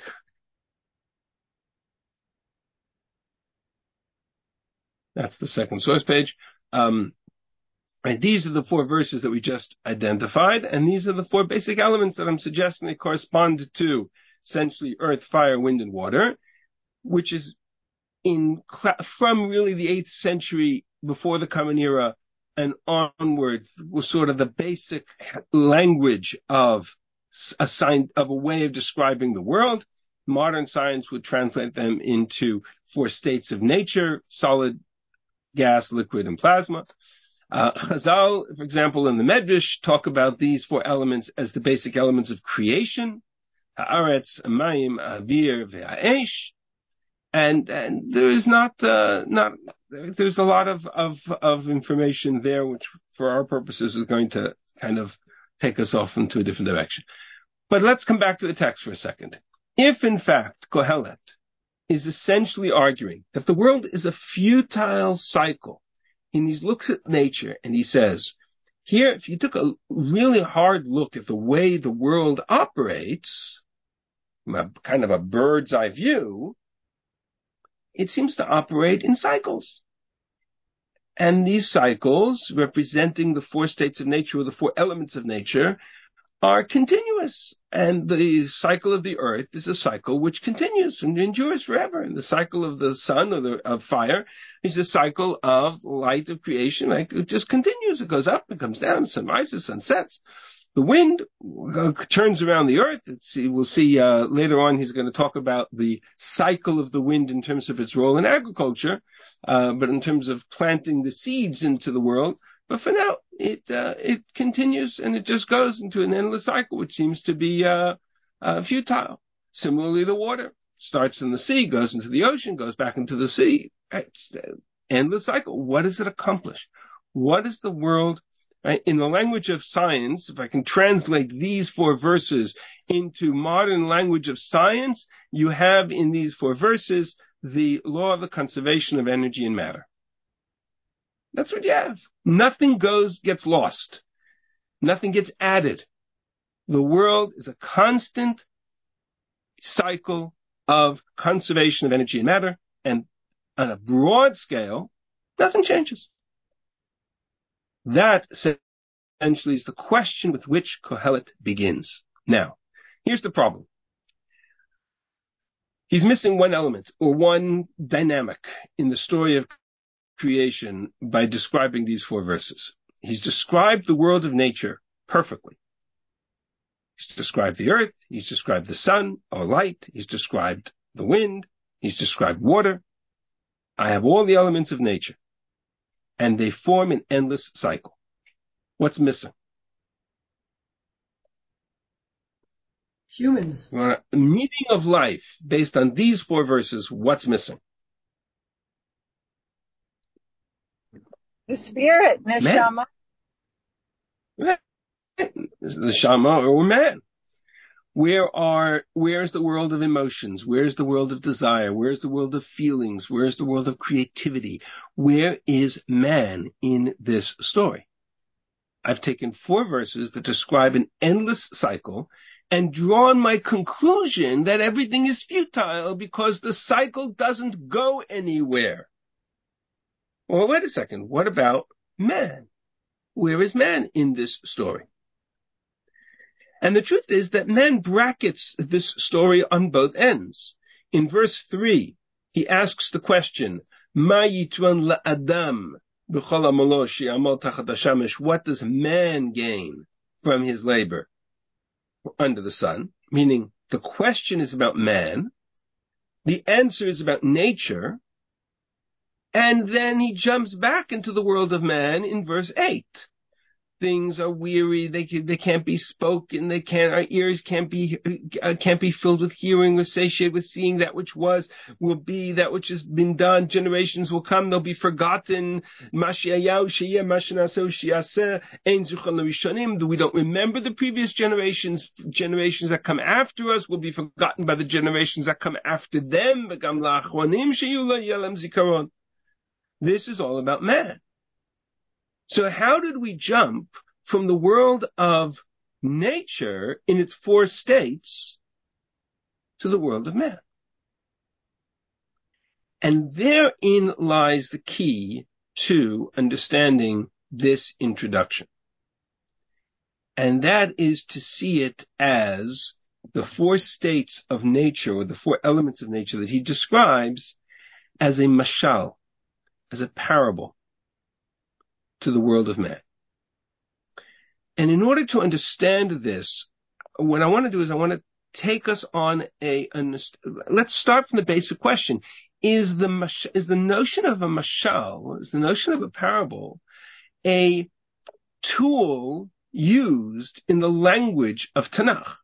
That's the second source page. Um, and these are the four verses that we just identified, and these are the four basic elements that I'm suggesting they correspond to essentially earth, fire, wind, and water, which is in from really the eighth century before the Common Era and onward was sort of the basic language of a sign of a way of describing the world. Modern science would translate them into four states of nature: solid, gas, liquid, and plasma. Uh, Chazal, for example, in the Medrash, talk about these four elements as the basic elements of creation: haaretz, hamayim, avir, ve'ha'esh. And and there is not uh, not there's a lot of, of of information there, which for our purposes is going to kind of take us off into a different direction. But let's come back to the text for a second. If in fact Kohelet is essentially arguing that the world is a futile cycle, and he looks at nature and he says, here, if you took a really hard look at the way the world operates, kind of a bird's eye view, it seems to operate in cycles. And these cycles, representing the four states of nature or the four elements of nature, are continuous. And the cycle of the earth is a cycle which continues and endures forever. And the cycle of the sun or the, of fire is a cycle of light of creation. Like it just continues. It goes up, it comes down, sun rises, sun sets. The wind uh, turns around the earth. It's, we'll see uh, later on he's going to talk about the cycle of the wind in terms of its role in agriculture, uh, but in terms of planting the seeds into the world. But for now, it uh, it continues and it just goes into an endless cycle, which seems to be uh, uh, futile. Similarly, the water starts in the sea, goes into the ocean, goes back into the sea. It's an endless cycle. What does it accomplish? What is the world? Right? In the language of science, if I can translate these four verses into modern language of science, you have in these four verses the law of the conservation of energy and matter. That's what you have. Nothing goes, gets lost. Nothing gets added. The world is a constant cycle of conservation of energy and matter, and on a broad scale, nothing changes. That essentially is the question with which Kohelet begins. Now, here's the problem. He's missing one element or one dynamic in the story of creation by describing these four verses. He's described the world of nature perfectly. He's described the earth. He's described the sun or light. He's described the wind. He's described water. I have all the elements of nature, and they form an endless cycle. What's missing? Humans. Uh, meaning of life based on these four verses. What's missing? The spirit, neshama. Man. The shama or man. Where are, where's the world of emotions? Where's the world of desire? Where's the world of feelings? Where's the world of creativity? Where is man in this story? I've taken four verses that describe an endless cycle and drawn my conclusion that everything is futile because the cycle doesn't go anywhere. Well, wait a second. What about man? Where is man in this story? And the truth is that man brackets this story on both ends. In verse three, he asks the question, Ma yitron la'adam b'chol amalo she'amal tachat hashamesh? What does man gain from his labor under the sun? Meaning, the question is about man. The answer is about nature. And then he jumps back into the world of man in verse eight. Things are weary. They can, they can't be spoken. They can't, our ears can't be, uh, can't be filled with hearing or satiated with seeing. That which was will be, that which has been done. Generations will come. They'll be forgotten. We don't remember the previous generations. Generations that come after us will be forgotten by the generations that come after them. This is all about man. So how did we jump from the world of nature in its four states to the world of man? And therein lies the key to understanding this introduction. And that is to see it as the four states of nature, or the four elements of nature that he describes, as a mashal, as a parable to the world of man. And in order to understand this, what I want to do is I want to take us on a, a let's start from the basic question. Is the, is the notion of a mashal, is the notion of a parable, a tool used in the language of Tanakh?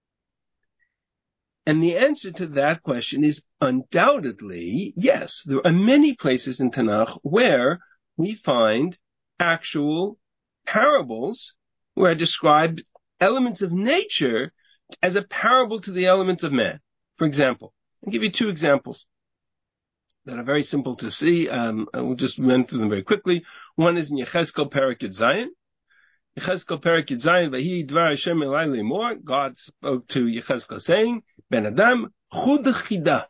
And the answer to that question is undoubtedly yes. There are many places in Tanakh where we find actual parables where described elements of nature as a parable to the elements of man. For example, I'll give you two examples that are very simple to see. Um, I will just run through them very quickly. One is in Yechezkel Perek Yud Zayin. Yechezkel Perek Yud Zayin, Vahi Dvar Hashem Elai Lemor. God spoke to Yechezkel saying, Ben Adam, Chud Chida.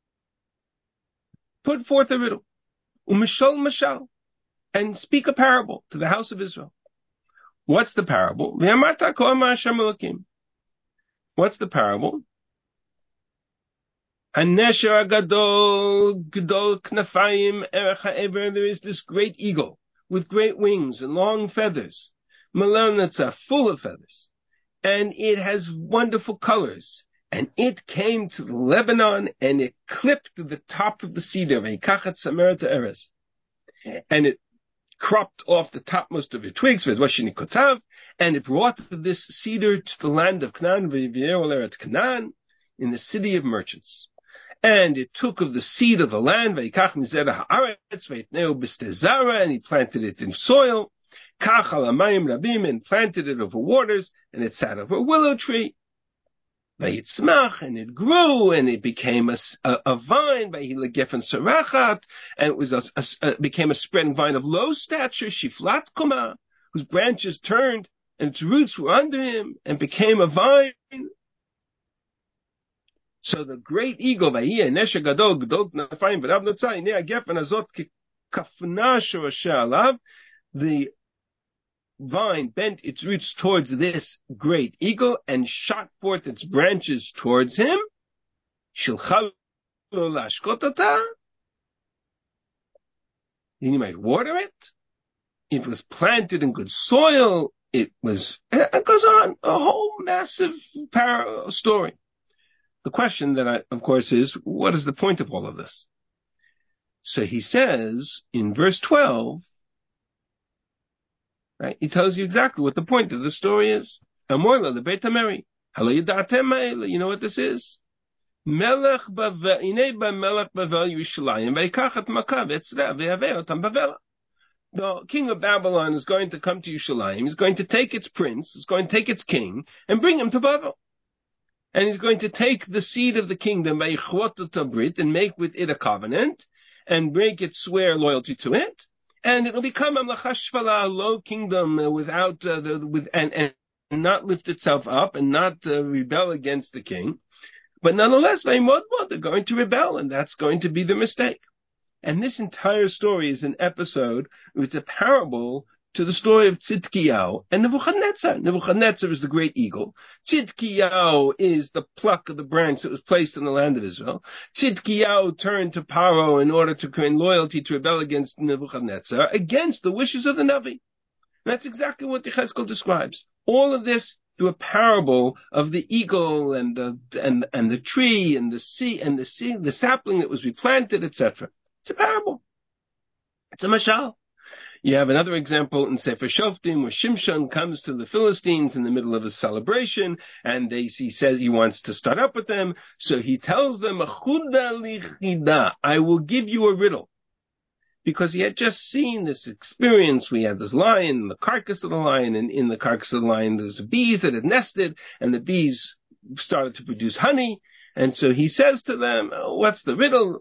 Put forth a riddle. Umishal Mashal. And speak a parable to the house of Israel. What's the parable? V'amata ko'ama Hashem Elokim. What's the parable? Hanesher Gadol Gadol Knafayim Erech HaEver. There is this great eagle with great wings and long feathers. Malonatza, full of feathers. And it has wonderful colors. And it came to the Lebanon and it clipped to the top of the cedar. Ve'ikachat Samer Te'eres. And it cropped off the topmost of your twigs, and it brought this cedar to the land of Canaan, Canaan, in the city of merchants. And it took of the seed of the land, and he planted it in soil, and planted it over waters, and it sat over a willow tree. And it grew, and it became a, a, a vine, and it was a, a, a, became a spreading vine of low stature, shiflat koma, whose branches turned, and its roots were under him, and became a vine. So the great eagle, the vine bent its roots towards this great eagle and shot forth its branches towards him. And you might water it. It was planted in good soil. It was, it goes on, a whole massive parallel story. The question that I, of course, is, what is the point of all of this? So he says in verse twelve, right? He tells you exactly what the point of the story is. Amorla, the Beit HaMeri. You know what this is? Melech Bavel, Inei ba Melech Bavel Yerushalayim, ve'ikachat makav etzra ve'aveh otam Bavela. The king of Babylon is going to come to Yerushalayim. He's going to take its prince, he's going to take its king, and bring him to Bavel. And he's going to take the seed of the kingdom, ve'yichwot tabrit, and make with it a covenant, and make it swear loyalty to it. And it will become Mamlacha Shvala, a low kingdom uh, without uh, the with and, and not lift itself up and not uh, rebel against the king. But nonetheless, they're going to rebel, and that's going to be the mistake. And this entire story is an episode. It's a parable to the story of Tzidkiyahu and Nebuchadnezzar. Nebuchadnezzar is the great eagle. Tzidkiyahu is the pluck of the branch that was placed in the land of Israel. Tzidkiyahu turned to Paro in order to claim loyalty to rebel against Nebuchadnezzar, against the wishes of the Navi. And that's exactly what Yechezkel describes. All of this through a parable of the eagle and the and and the tree and the sea and the sea, the sapling that was replanted, et cetera. It's a parable. It's a mashal. You have another example in Sefer Shoftim where Shimshon comes to the Philistines in the middle of a celebration, and they, he says he wants to start up with them. So he tells them, I will give you a riddle. Because he had just seen this experience. We had this lion, the carcass of the lion, and in the carcass of the lion there's bees that had nested, and the bees started to produce honey. And so he says to them, what's the riddle?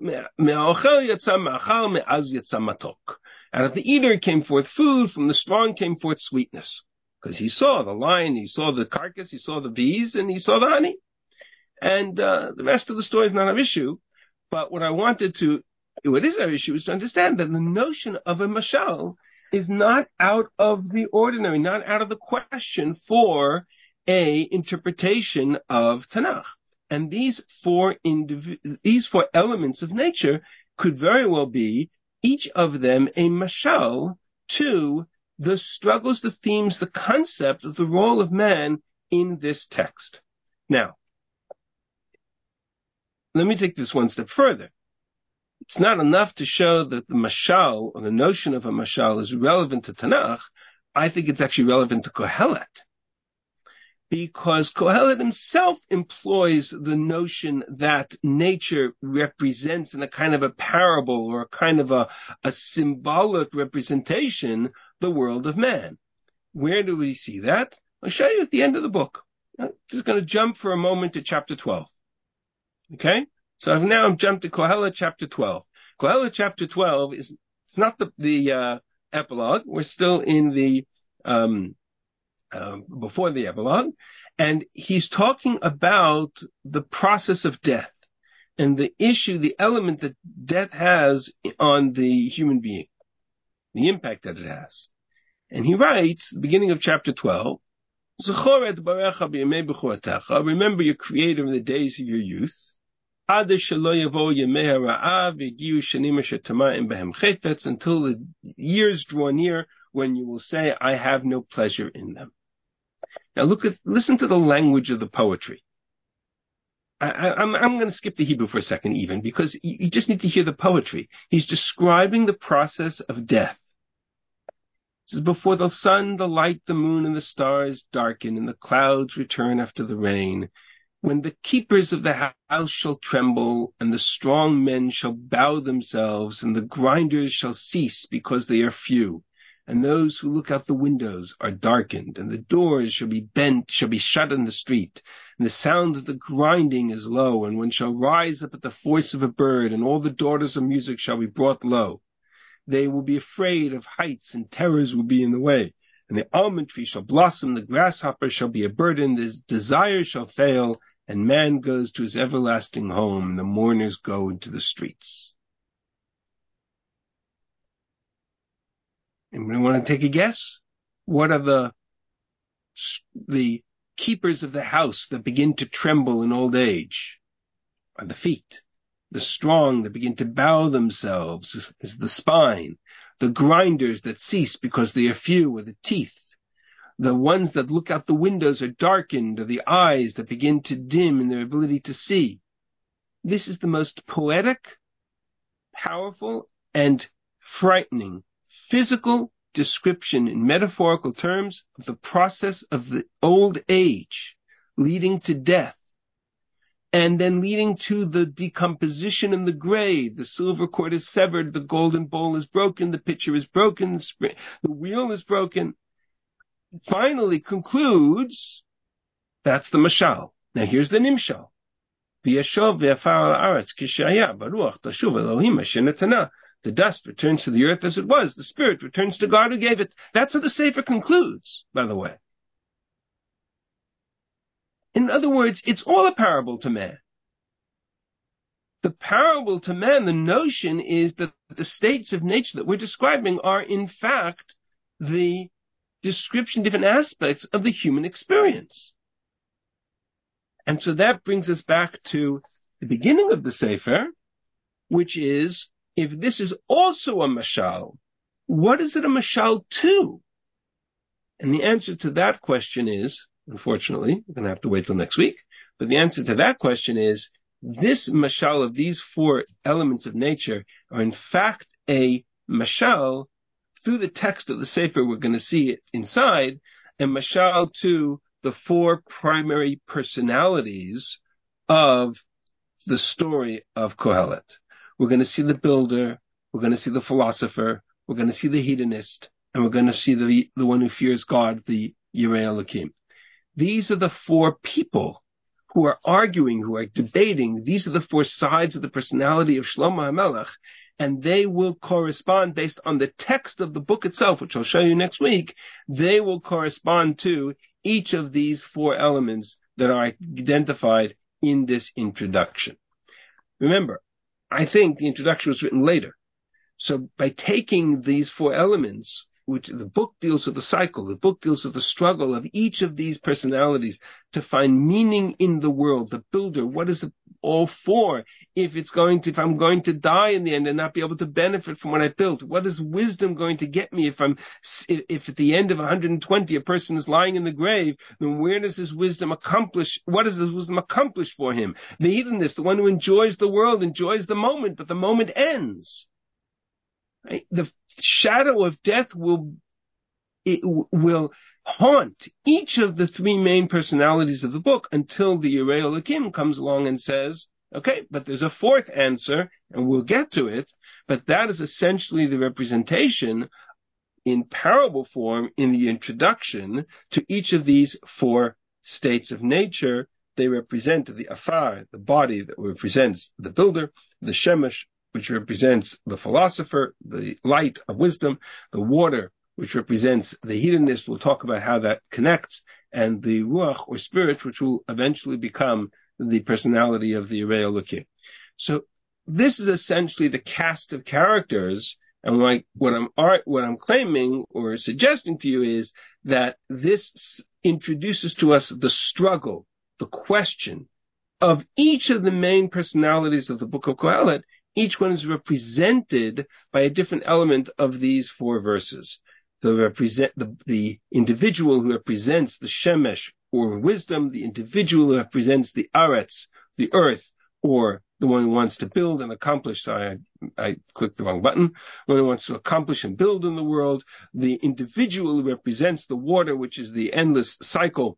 Out of the eater came forth food, from the strong came forth sweetness. Because he saw the lion, he saw the carcass, he saw the bees, and he saw the honey. And uh, the rest of the story is not our issue. But what I wanted to, what is our issue is to understand that the notion of a mashal is not out of the ordinary, not out of the question for a interpretation of Tanakh. And these four indiv- these four elements of nature could very well be each of them a mashal to the struggles, the themes, the concept of the role of man in this text. Now, let me take this one step further. It's not enough to show that the mashal, or the notion of a mashal, is relevant to Tanakh. I think it's actually relevant to Kohelet, because Kohelet himself employs the notion that nature represents in a kind of a parable or a kind of a, a symbolic representation the world of man. Where do we see that? I'll show you at the end of the book. I'm just going to jump for a moment to chapter twelve. Okay? So I've now jumped to Kohelet chapter twelve. Kohelet chapter twelve is, it's not the, the uh, epilogue. We're still in the, um, uh, before the epilogue. And he's talking about the process of death and the issue, the element that death has on the human being, the impact that it has. And he writes, the beginning of chapter twelve, remember your Creator in the days of your youth, until the years draw near when you will say, I have no pleasure in them. Now look at, listen to the language of the poetry. I, I, I'm, I'm going to skip the Hebrew for a second even, because you, you just need to hear the poetry. He's describing the process of death. This is before the sun, the light, the moon, and the stars darken, and the clouds return after the rain. When the keepers of the house shall tremble, and the strong men shall bow themselves, and the grinders shall cease because they are few, and those who look out the windows are darkened, and the doors shall be bent, shall be shut in the street, and the sound of the grinding is low, and one shall rise up at the voice of a bird, and all the daughters of music shall be brought low. They will be afraid of heights, and terrors will be in the way. And the almond tree shall blossom, the grasshopper shall be a burden, his desire shall fail, and man goes to his everlasting home, and the mourners go into the streets. Anybody want to take a guess? What are the, the keepers of the house that begin to tremble in old age? Are the feet. The strong that begin to bow themselves is the spine. The grinders that cease because they are few are the teeth. The ones that look out the windows are darkened are the eyes that begin to dim in their ability to see. This is the most poetic, powerful, and frightening physical description in metaphorical terms of the process of the old age leading to death, and then leading to the decomposition in the grave. The silver cord is severed, the golden bowl is broken, the pitcher is broken, the, spring, the wheel is broken. Finally concludes, that's the mashal. Now here's the nimshal. The dust returns to the earth as it was. The spirit returns to God who gave it. That's how the Sefer concludes, by the way. In other words, it's all a parable to man. The parable to man, the notion is that the states of nature that we're describing are in fact the description, different aspects of the human experience. And so that brings us back to the beginning of the Sefer, which is, if this is also a mashal, what is it a mashal to? And the answer to that question is, unfortunately, we're going to have to wait till next week, but the answer to that question is, this mashal of these four elements of nature are in fact a mashal. Through the text of the Sefer, we're going to see it inside, a mashal to the four primary personalities of the story of Kohelet. We're going to see the builder, we're going to see the philosopher, we're going to see the hedonist, and we're going to see the, the one who fears God, the Yirei Elokim. These are the four people who are arguing, who are debating. These are the four sides of the personality of Shlomo HaMelech, and they will correspond based on the text of the book itself, which I'll show you next week. They will correspond to each of these four elements that are identified in this introduction. Remember, I think the introduction was written later. So by taking these four elements which the book deals with the cycle. The book deals with the struggle of each of these personalities to find meaning in the world. The builder, what is it all for? If it's going to, if I'm going to die in the end and not be able to benefit from what I built, what is wisdom going to get me if I'm, if, if at the end of one hundred twenty a person is lying in the grave, then where does his wisdom accomplish? What does his wisdom accomplish for him? The hedonist, the one who enjoys the world, enjoys the moment, but the moment ends. Right? The shadow of death will, it will haunt each of the three main personalities of the book until the Yirei Elokim comes along and says, okay, but there's a fourth answer, and we'll get to it, but that is essentially the representation in parable form in the introduction to each of these four states of nature. They represent the afar, the body that represents the builder, the shemesh, which represents the philosopher, the light of wisdom, the water, which represents the hedonist. We'll talk about how that connects, and the ruach, or spirit, which will eventually become the personality of the Yirei Elokim. So this is essentially the cast of characters, and like what I'm what I'm claiming or suggesting to you is that this introduces to us the struggle, the question of each of the main personalities of the Book of Kohelet. Each one is represented by a different element of these four verses. The represent the, the individual who represents the shemesh, or wisdom, the individual who represents the aretz, the earth, or the one who wants to build and accomplish. Sorry, I, I clicked the wrong button. One who wants to accomplish and build in the world. The individual who represents the water, which is the endless cycle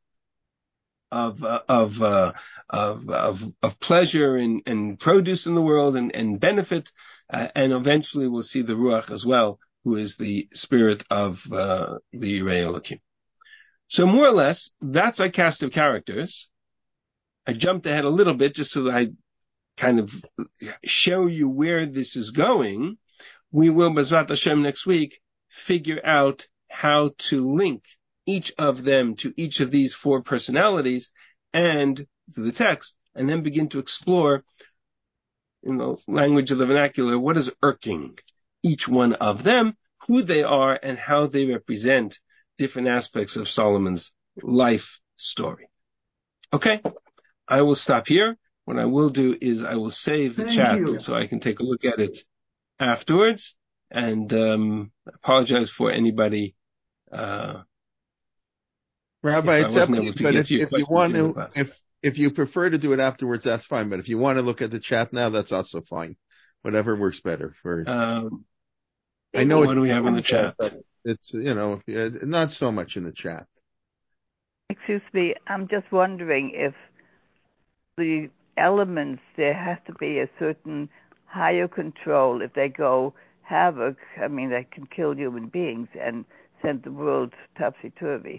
of uh, of, uh, of of of pleasure and, and produce in the world and, and benefit, uh, and eventually we'll see the ruach as well, who is the spirit of uh, the Yirei Elokim. So more or less, that's our cast of characters. I jumped ahead a little bit just so that I kind of show you where this is going. We will, B'ezrat Hashem, next week figure out how to link each of them to each of these four personalities and to the text, and then begin to explore, in the language of the vernacular, what is irking each one of them, who they are, and how they represent different aspects of Solomon's life story. Okay, I will stop here. What I will do is I will save the Thank chat you. so I can take a look at it afterwards, and um, apologize for anybody uh Rabbi, if it's I up wasn't to able you, to but get if, to your if you question want during the to, class. if if you prefer to do it afterwards, that's fine. But if you want to look at the chat now, that's also fine. Whatever works better for. Um, I know what it's, do we have in the chat? it's you know not so much in the chat. Excuse me, I'm just wondering if the elements, there has to be a certain higher control. If they go havoc, I mean, they can kill human beings and send the world topsy-turvy.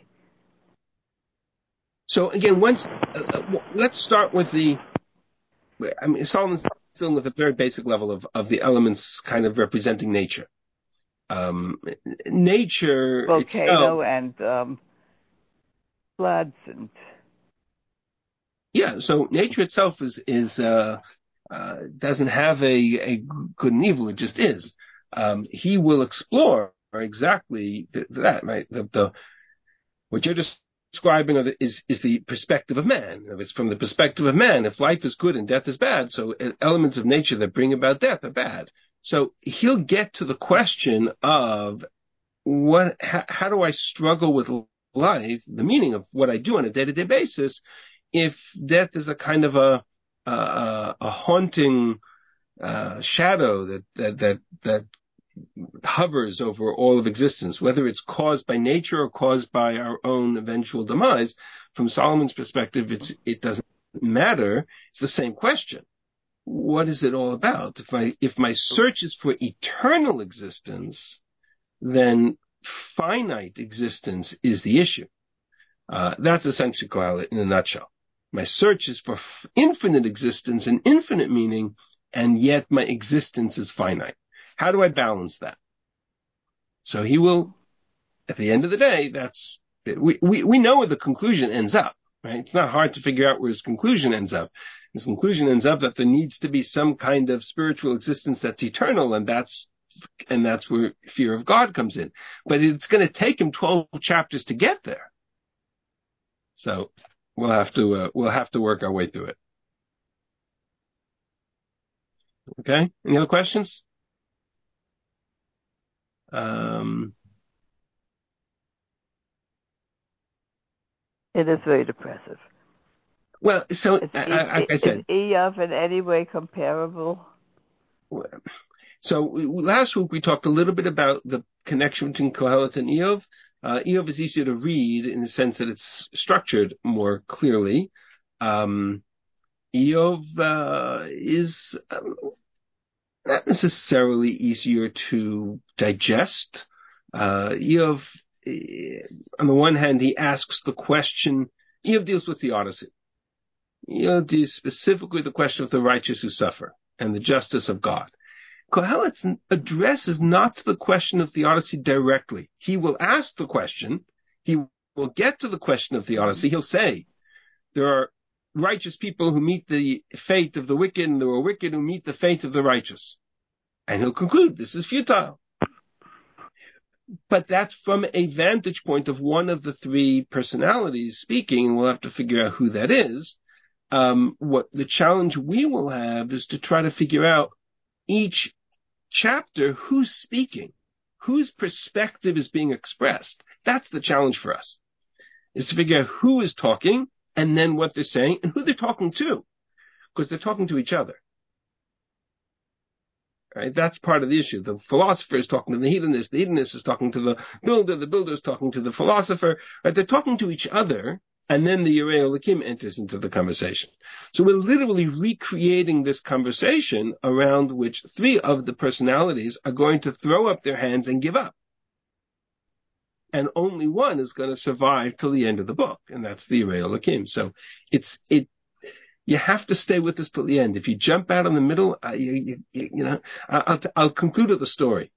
So again, once uh, let's start with the. I mean, Solomon's dealing with a very basic level of of the elements, kind of representing nature. Um, nature Volcano itself, and um, floods and. Yeah, so nature itself is is uh, uh, doesn't have a a good and evil; it just is. Um, he will explore exactly th- that, right? The, the what you're just describing is is the perspective of man. If it's from the perspective of man, if life is good and death is bad, so elements of nature that bring about death are bad. So he'll get to the question of what, how, how do I struggle with life, the meaning of what I do on a day-to-day basis, if death is a kind of a a, a haunting uh, shadow that that that that hovers over all of existence, whether it's caused by nature or caused by our own eventual demise. From Solomon's perspective, it's it doesn't matter. It's the same question. What is it all about? If I if my search is for eternal existence, then finite existence is the issue. Uh, that's essentially Kohelet in a nutshell. My search is for f- infinite existence and infinite meaning, and yet my existence is finite. How do I balance that? So he will, at the end of the day, that's, we, we, we know where the conclusion ends up, right? It's not hard to figure out where his conclusion ends up. His conclusion ends up that there needs to be some kind of spiritual existence that's eternal, and that's and that's where fear of God comes in. But it's going to take him twelve chapters to get there. So we'll have to, uh, we'll have to work our way through it. Okay. Any other questions? Um, It is very depressive. well, so, Is, I, I, like I said, is Eov in any way comparable? So we, last week we talked a little bit about the connection between Kohelet and Eov. Uh, Eov is easier to read in the sense that it's structured more clearly. Um, Eov uh, is um, not necessarily easier to digest. Uh, Eov, on the one hand, he asks the question. Eov deals with theodicy. Eov deals specifically with the question of the righteous who suffer and the justice of God. Kohelet addresses not the question of theodicy directly. He will ask the question. He will get to the question of theodicy. He'll say, there are righteous people who meet the fate of the wicked, and there are wicked who meet the fate of the righteous. And he'll conclude, this is futile. But that's from a vantage point of one of the three personalities speaking, and we'll have to figure out who that is. Um, what the challenge we will have is to try to figure out each chapter, who's speaking, whose perspective is being expressed. That's the challenge for us, is to figure out who is talking and then what they're saying and who they're talking to, because they're talking to each other. Right? That's part of the issue. The philosopher is talking to the hedonist, the hedonist is talking to the builder, the builder is talking to the philosopher. Right? They're talking to each other, and then the Yirei Elokim enters into the conversation. So we're literally recreating this conversation around which three of the personalities are going to throw up their hands and give up. And only one is going to survive till the end of the book, and that's the Yirei Elokim. So it's, it, you have to stay with us till the end. If you jump out in the middle, uh, you, you, you know, I'll, I'll conclude with the story.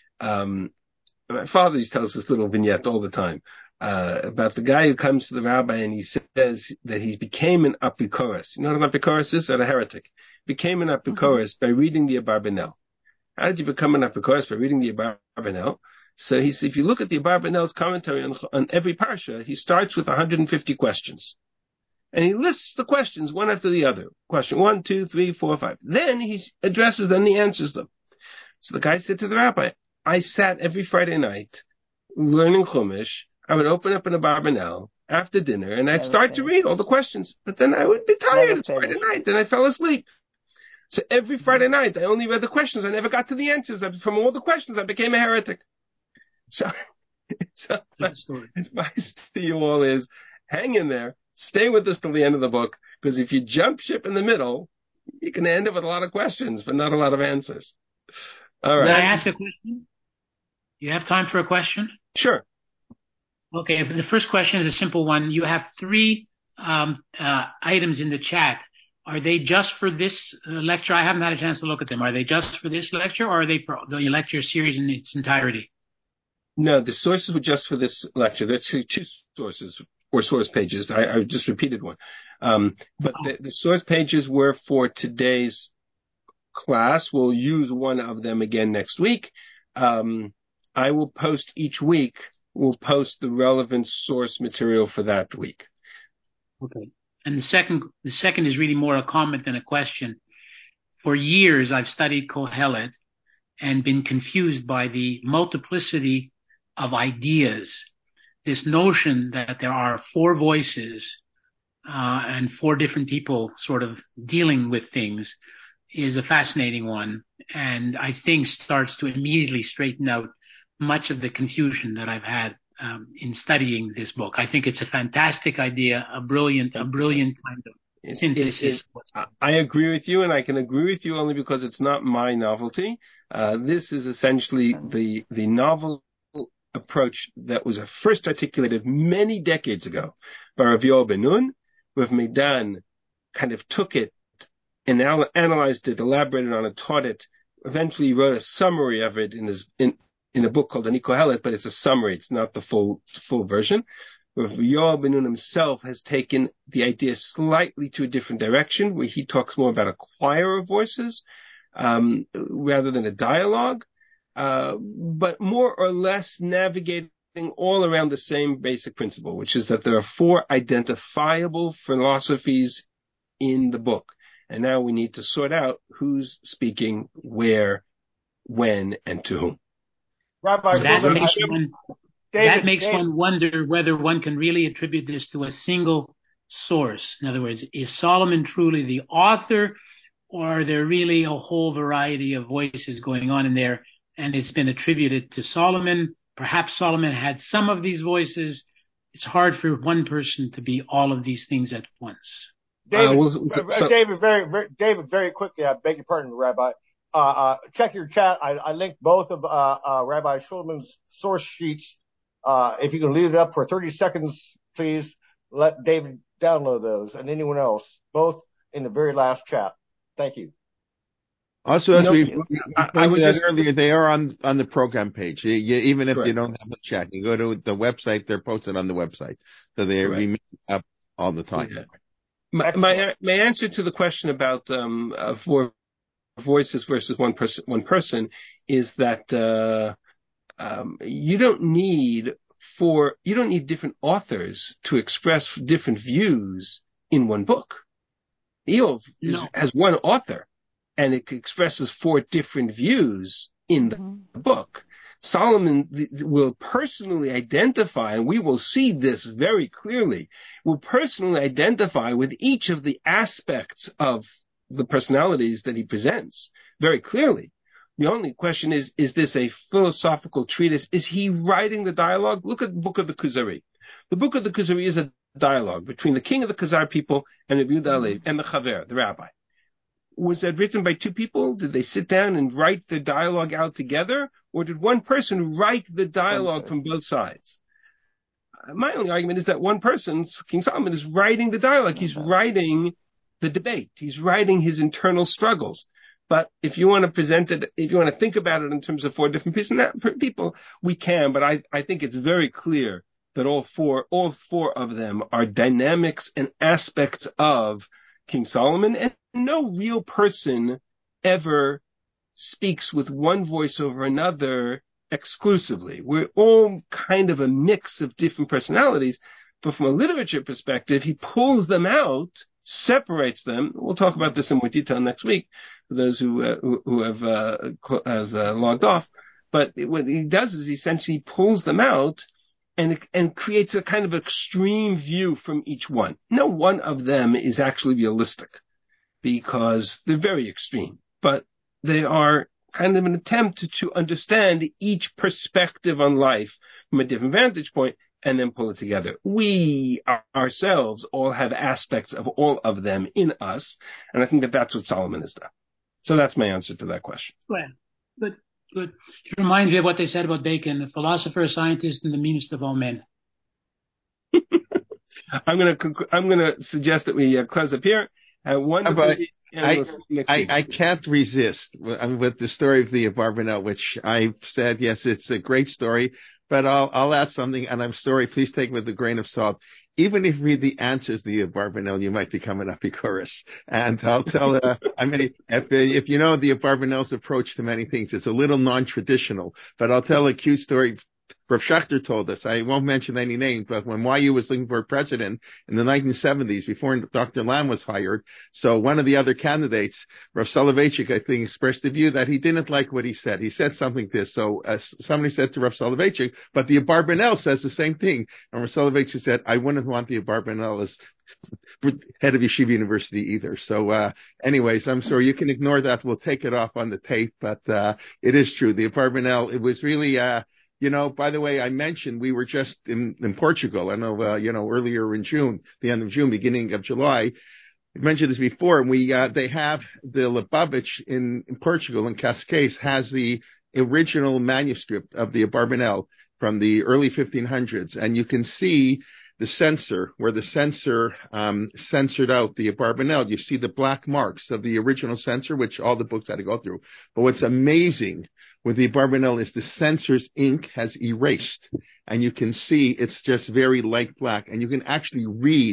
Um, my father used to tell us this little vignette all the time. Uh, about the guy who comes to the rabbi and he says that he became an apikoros. You know what an apikoros is? Or a heretic. Became an apikoros mm-hmm. by reading the Abarbanel. How did you become an apikoros? By reading the Abarbanel. So he said, if you look at the Abarbanel's commentary on, on every parsha, he starts with one hundred fifty questions. And he lists the questions one after the other. Question one, two, three, four, five. Then he addresses them, he answers them. So the guy said to the rabbi, I sat every Friday night learning Chumash. I would open up an Abarbanel after dinner, and I'd Never start finished. to read all the questions. But then I would be tired. Never it's finished. Friday night, and I fell asleep. So every Friday night, I only read the questions. I never got to the answers. From all the questions, I became a heretic. So, so my advice to you all is, hang in there. Stay with us till the end of the book, because if you jump ship in the middle, you can end up with a lot of questions, but not a lot of answers. All right. Can I ask a question? Do you have time for a question? Sure. Okay, the first question is a simple one. You have three um, uh, items in the chat. Are they just for this uh, lecture? I haven't had a chance to look at them. Are they just for this lecture, or are they for the lecture series in its entirety? No, the sources were just for this lecture. There's two sources or source pages. I, I just repeated one. Um, but oh. the, the source pages were for today's class. We'll use one of them again next week. Um, I will post each week. We'll post the relevant source material for that week. Okay. And the second, the second is really more a comment than a question. For years, I've studied Kohelet and been confused by the multiplicity of ideas. This notion that there are four voices uh, and four different people sort of dealing with things is a fascinating one, and I think starts to immediately straighten out much of the confusion that I've had um, in studying this book. I think it's a fantastic idea, a brilliant, a brilliant kind of it's, synthesis. It, it, I agree with you, and I can agree with you only because it's not my novelty. Uh, this is essentially the the novel approach that was first articulated many decades ago by Rav Yoel Ben Nun. Rav Meidan kind of took it and al- analyzed it, elaborated on it, taught it. Eventually, he wrote a summary of it in his in. in a book called Ani Kohelet, but it's a summary. It's not the full, full version. Rav Yoel Ben Nun himself has taken the idea slightly to a different direction, where he talks more about a choir of voices, um, rather than a dialogue. uh, but more or less navigating all around the same basic principle, which is that there are four identifiable philosophies in the book. And now we need to sort out who's speaking, where, when, and to whom. Rabbi, So that Shulman, makes, I, one, David, that makes David, one wonder whether one can really attribute this to a single source. In other words, is Solomon truly the author, or are there really a whole variety of voices going on in there, and it's been attributed to Solomon? Perhaps Solomon had some of these voices. It's hard for one person to be all of these things at once. David, Uh, we'll, uh, so, David, very, very, David, very quickly, I beg your pardon, Rabbi. Uh, uh, check your chat. I, I linked both of, uh, uh, Rabbi Shulman's source sheets. Uh, if you can leave it up for thirty seconds, please let David download those, and anyone else, both in the very last chat. Thank you. Also, as no, we, we I, I pointed would out just, earlier, they are on, on the program page. You, you, even if correct. you don't have a chat, you go to the website, they're posted on the website. So they remain up all the time. Yeah. My, my, my answer to the question about um, uh, four voices versus one person, one person is that uh, um, you don't need for you don't need different authors to express different views in one book. Eov is, No. has one author, and it expresses four different views in the Mm-hmm. book. Solomon th- will personally identify, and we will see this very clearly, will personally identify with each of the aspects of the personalities that he presents very clearly. The only question is, is this a philosophical treatise? Is he writing the dialogue? Look at the Book of the Kuzari. The Book of the Kuzari is a dialogue between the king of the Khazar people and Rabbi Yehuda Halevi and the Chaver, the rabbi. Was that written by two people? Did they sit down and write the dialogue out together? Or did one person write the dialogue from both sides? My only argument is that one person, King Solomon, is writing the dialogue. He's writing the debate. He's writing his internal struggles. But if you want to present it, if you want to think about it in terms of four different people, we can. But I, I think it's very clear that all four, all four of them are dynamics and aspects of King Solomon, and no real person ever speaks with one voice over another exclusively. We're all kind of a mix of different personalities, but from a literature perspective, he pulls them out, separates them. We'll talk about this in more detail next week for those who uh, who, who have uh, have uh, logged off. But what he does is he essentially pulls them out and and creates a kind of extreme view from each one. No one of them is actually realistic because they're very extreme, but they are kind of an attempt to, to understand each perspective on life from a different vantage point and then pull it together. We ourselves all have aspects of all of them in us, and I think that that's what Solomon has done. So that's my answer to that question. Well, good, good. It reminds me of what they said about Bacon, the philosopher, scientist, and the meanest of all men. I'm going to I'm going to suggest that we uh, close up here. Uh, wonderful. But I, we'll I, I can't resist with the story of the Abarbanel, which I've said, yes, it's a great story, but I'll, I'll add something, and I'm sorry, please take it with a grain of salt. Even if you read the answers to the Abarbanel, you might become an Epicurus. And I'll tell, uh, I mean, if, if you know the Abarbanel's approach to many things, it's a little non-traditional, but I'll tell a cute story. Rav Schachter told us, I won't mention any names, but when Y U was looking for a president in the nineteen seventies, before Doctor Lamb was hired, so one of the other candidates, Rav Soloveitchik, I think, expressed the view that he didn't like what he said. He said something like this. So uh, somebody said to Rav Soloveitchik, but the Abarbanel says the same thing. And Rav Soloveitchik said, I wouldn't want the Abarbanel as head of Yeshiva University either. So, uh, anyways, I'm sorry, you can ignore that. We'll take it off on the tape, but, uh, it is true. The Abarbanel, it was really, uh, you know, by the way, I mentioned we were just in, in Portugal. I know, uh, you know, earlier in June, the end of June, beginning of July. I mentioned this before, and we, uh, they have the Lubavitch in, in Portugal, in Cascais, has the original manuscript of the Abarbanel from the early fifteen hundreds. And you can see the censor, where the censor um, censored out the Abarbanel. You see the black marks of the original censor, which all the books had to go through. But what's amazing with the Abarbanel is the censor's ink has erased. And you can see it's just very light black. And you can actually read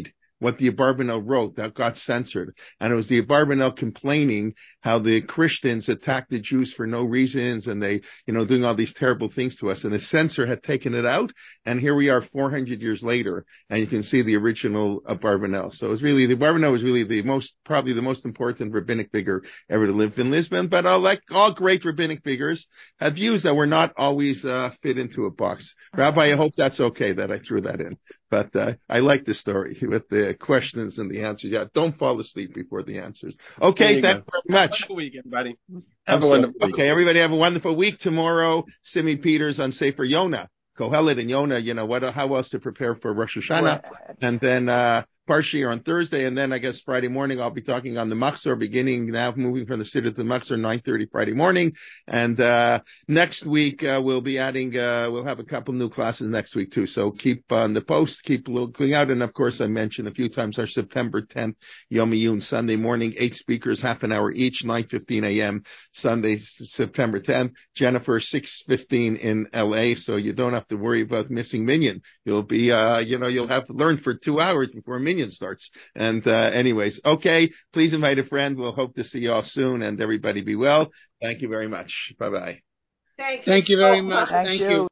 what the Abarbanel wrote that got censored. And it was the Abarbanel complaining how the Christians attacked the Jews for no reasons and they, you know, doing all these terrible things to us. And the censor had taken it out. And here we are four hundred years later, and you can see the original Abarbanel. So it was really, the Abarbanel was really the most, probably the most important rabbinic figure ever to live in Lisbon. But uh, like all great rabbinic figures, had views that were not always uh, fit into a box. Rabbi, I hope that's okay that I threw that in. But uh, I like the story with the questions and the answers. Yeah, don't fall asleep before the answers. Okay, thank you very much. Have a wonderful weekend, buddy. Have I'm a wonderful sorry. week. Okay, everybody have a wonderful week. Tomorrow, Simi Peters on Sefer Yonah. Kohelet and Yonah, you know, what, how else to prepare for Rosh Hashanah. And then, uh, Parshi on Thursday. And then I guess Friday morning, I'll be talking on the Machzor, beginning now, moving from the Siddur to the Machzor, nine thirty Friday morning. And, uh, next week, uh, we'll be adding, uh, we'll have a couple new classes next week too. So keep on the post, keep looking out. And of course, I mentioned a few times our September tenth Yom Iyun, Sunday morning, eight speakers, half an hour each, nine fifteen a.m. Sunday, September tenth. Jennifer, six fifteen in L A. So you don't have to worry about missing Minyan. You'll be, uh, you know, you'll have to learn for two hours before Minyan starts. And, uh, anyways, okay. Please invite a friend. We'll hope to see you all soon, and everybody be well. Thank you very much. Bye bye. Thank you, Thank you so very much. much. Thank you.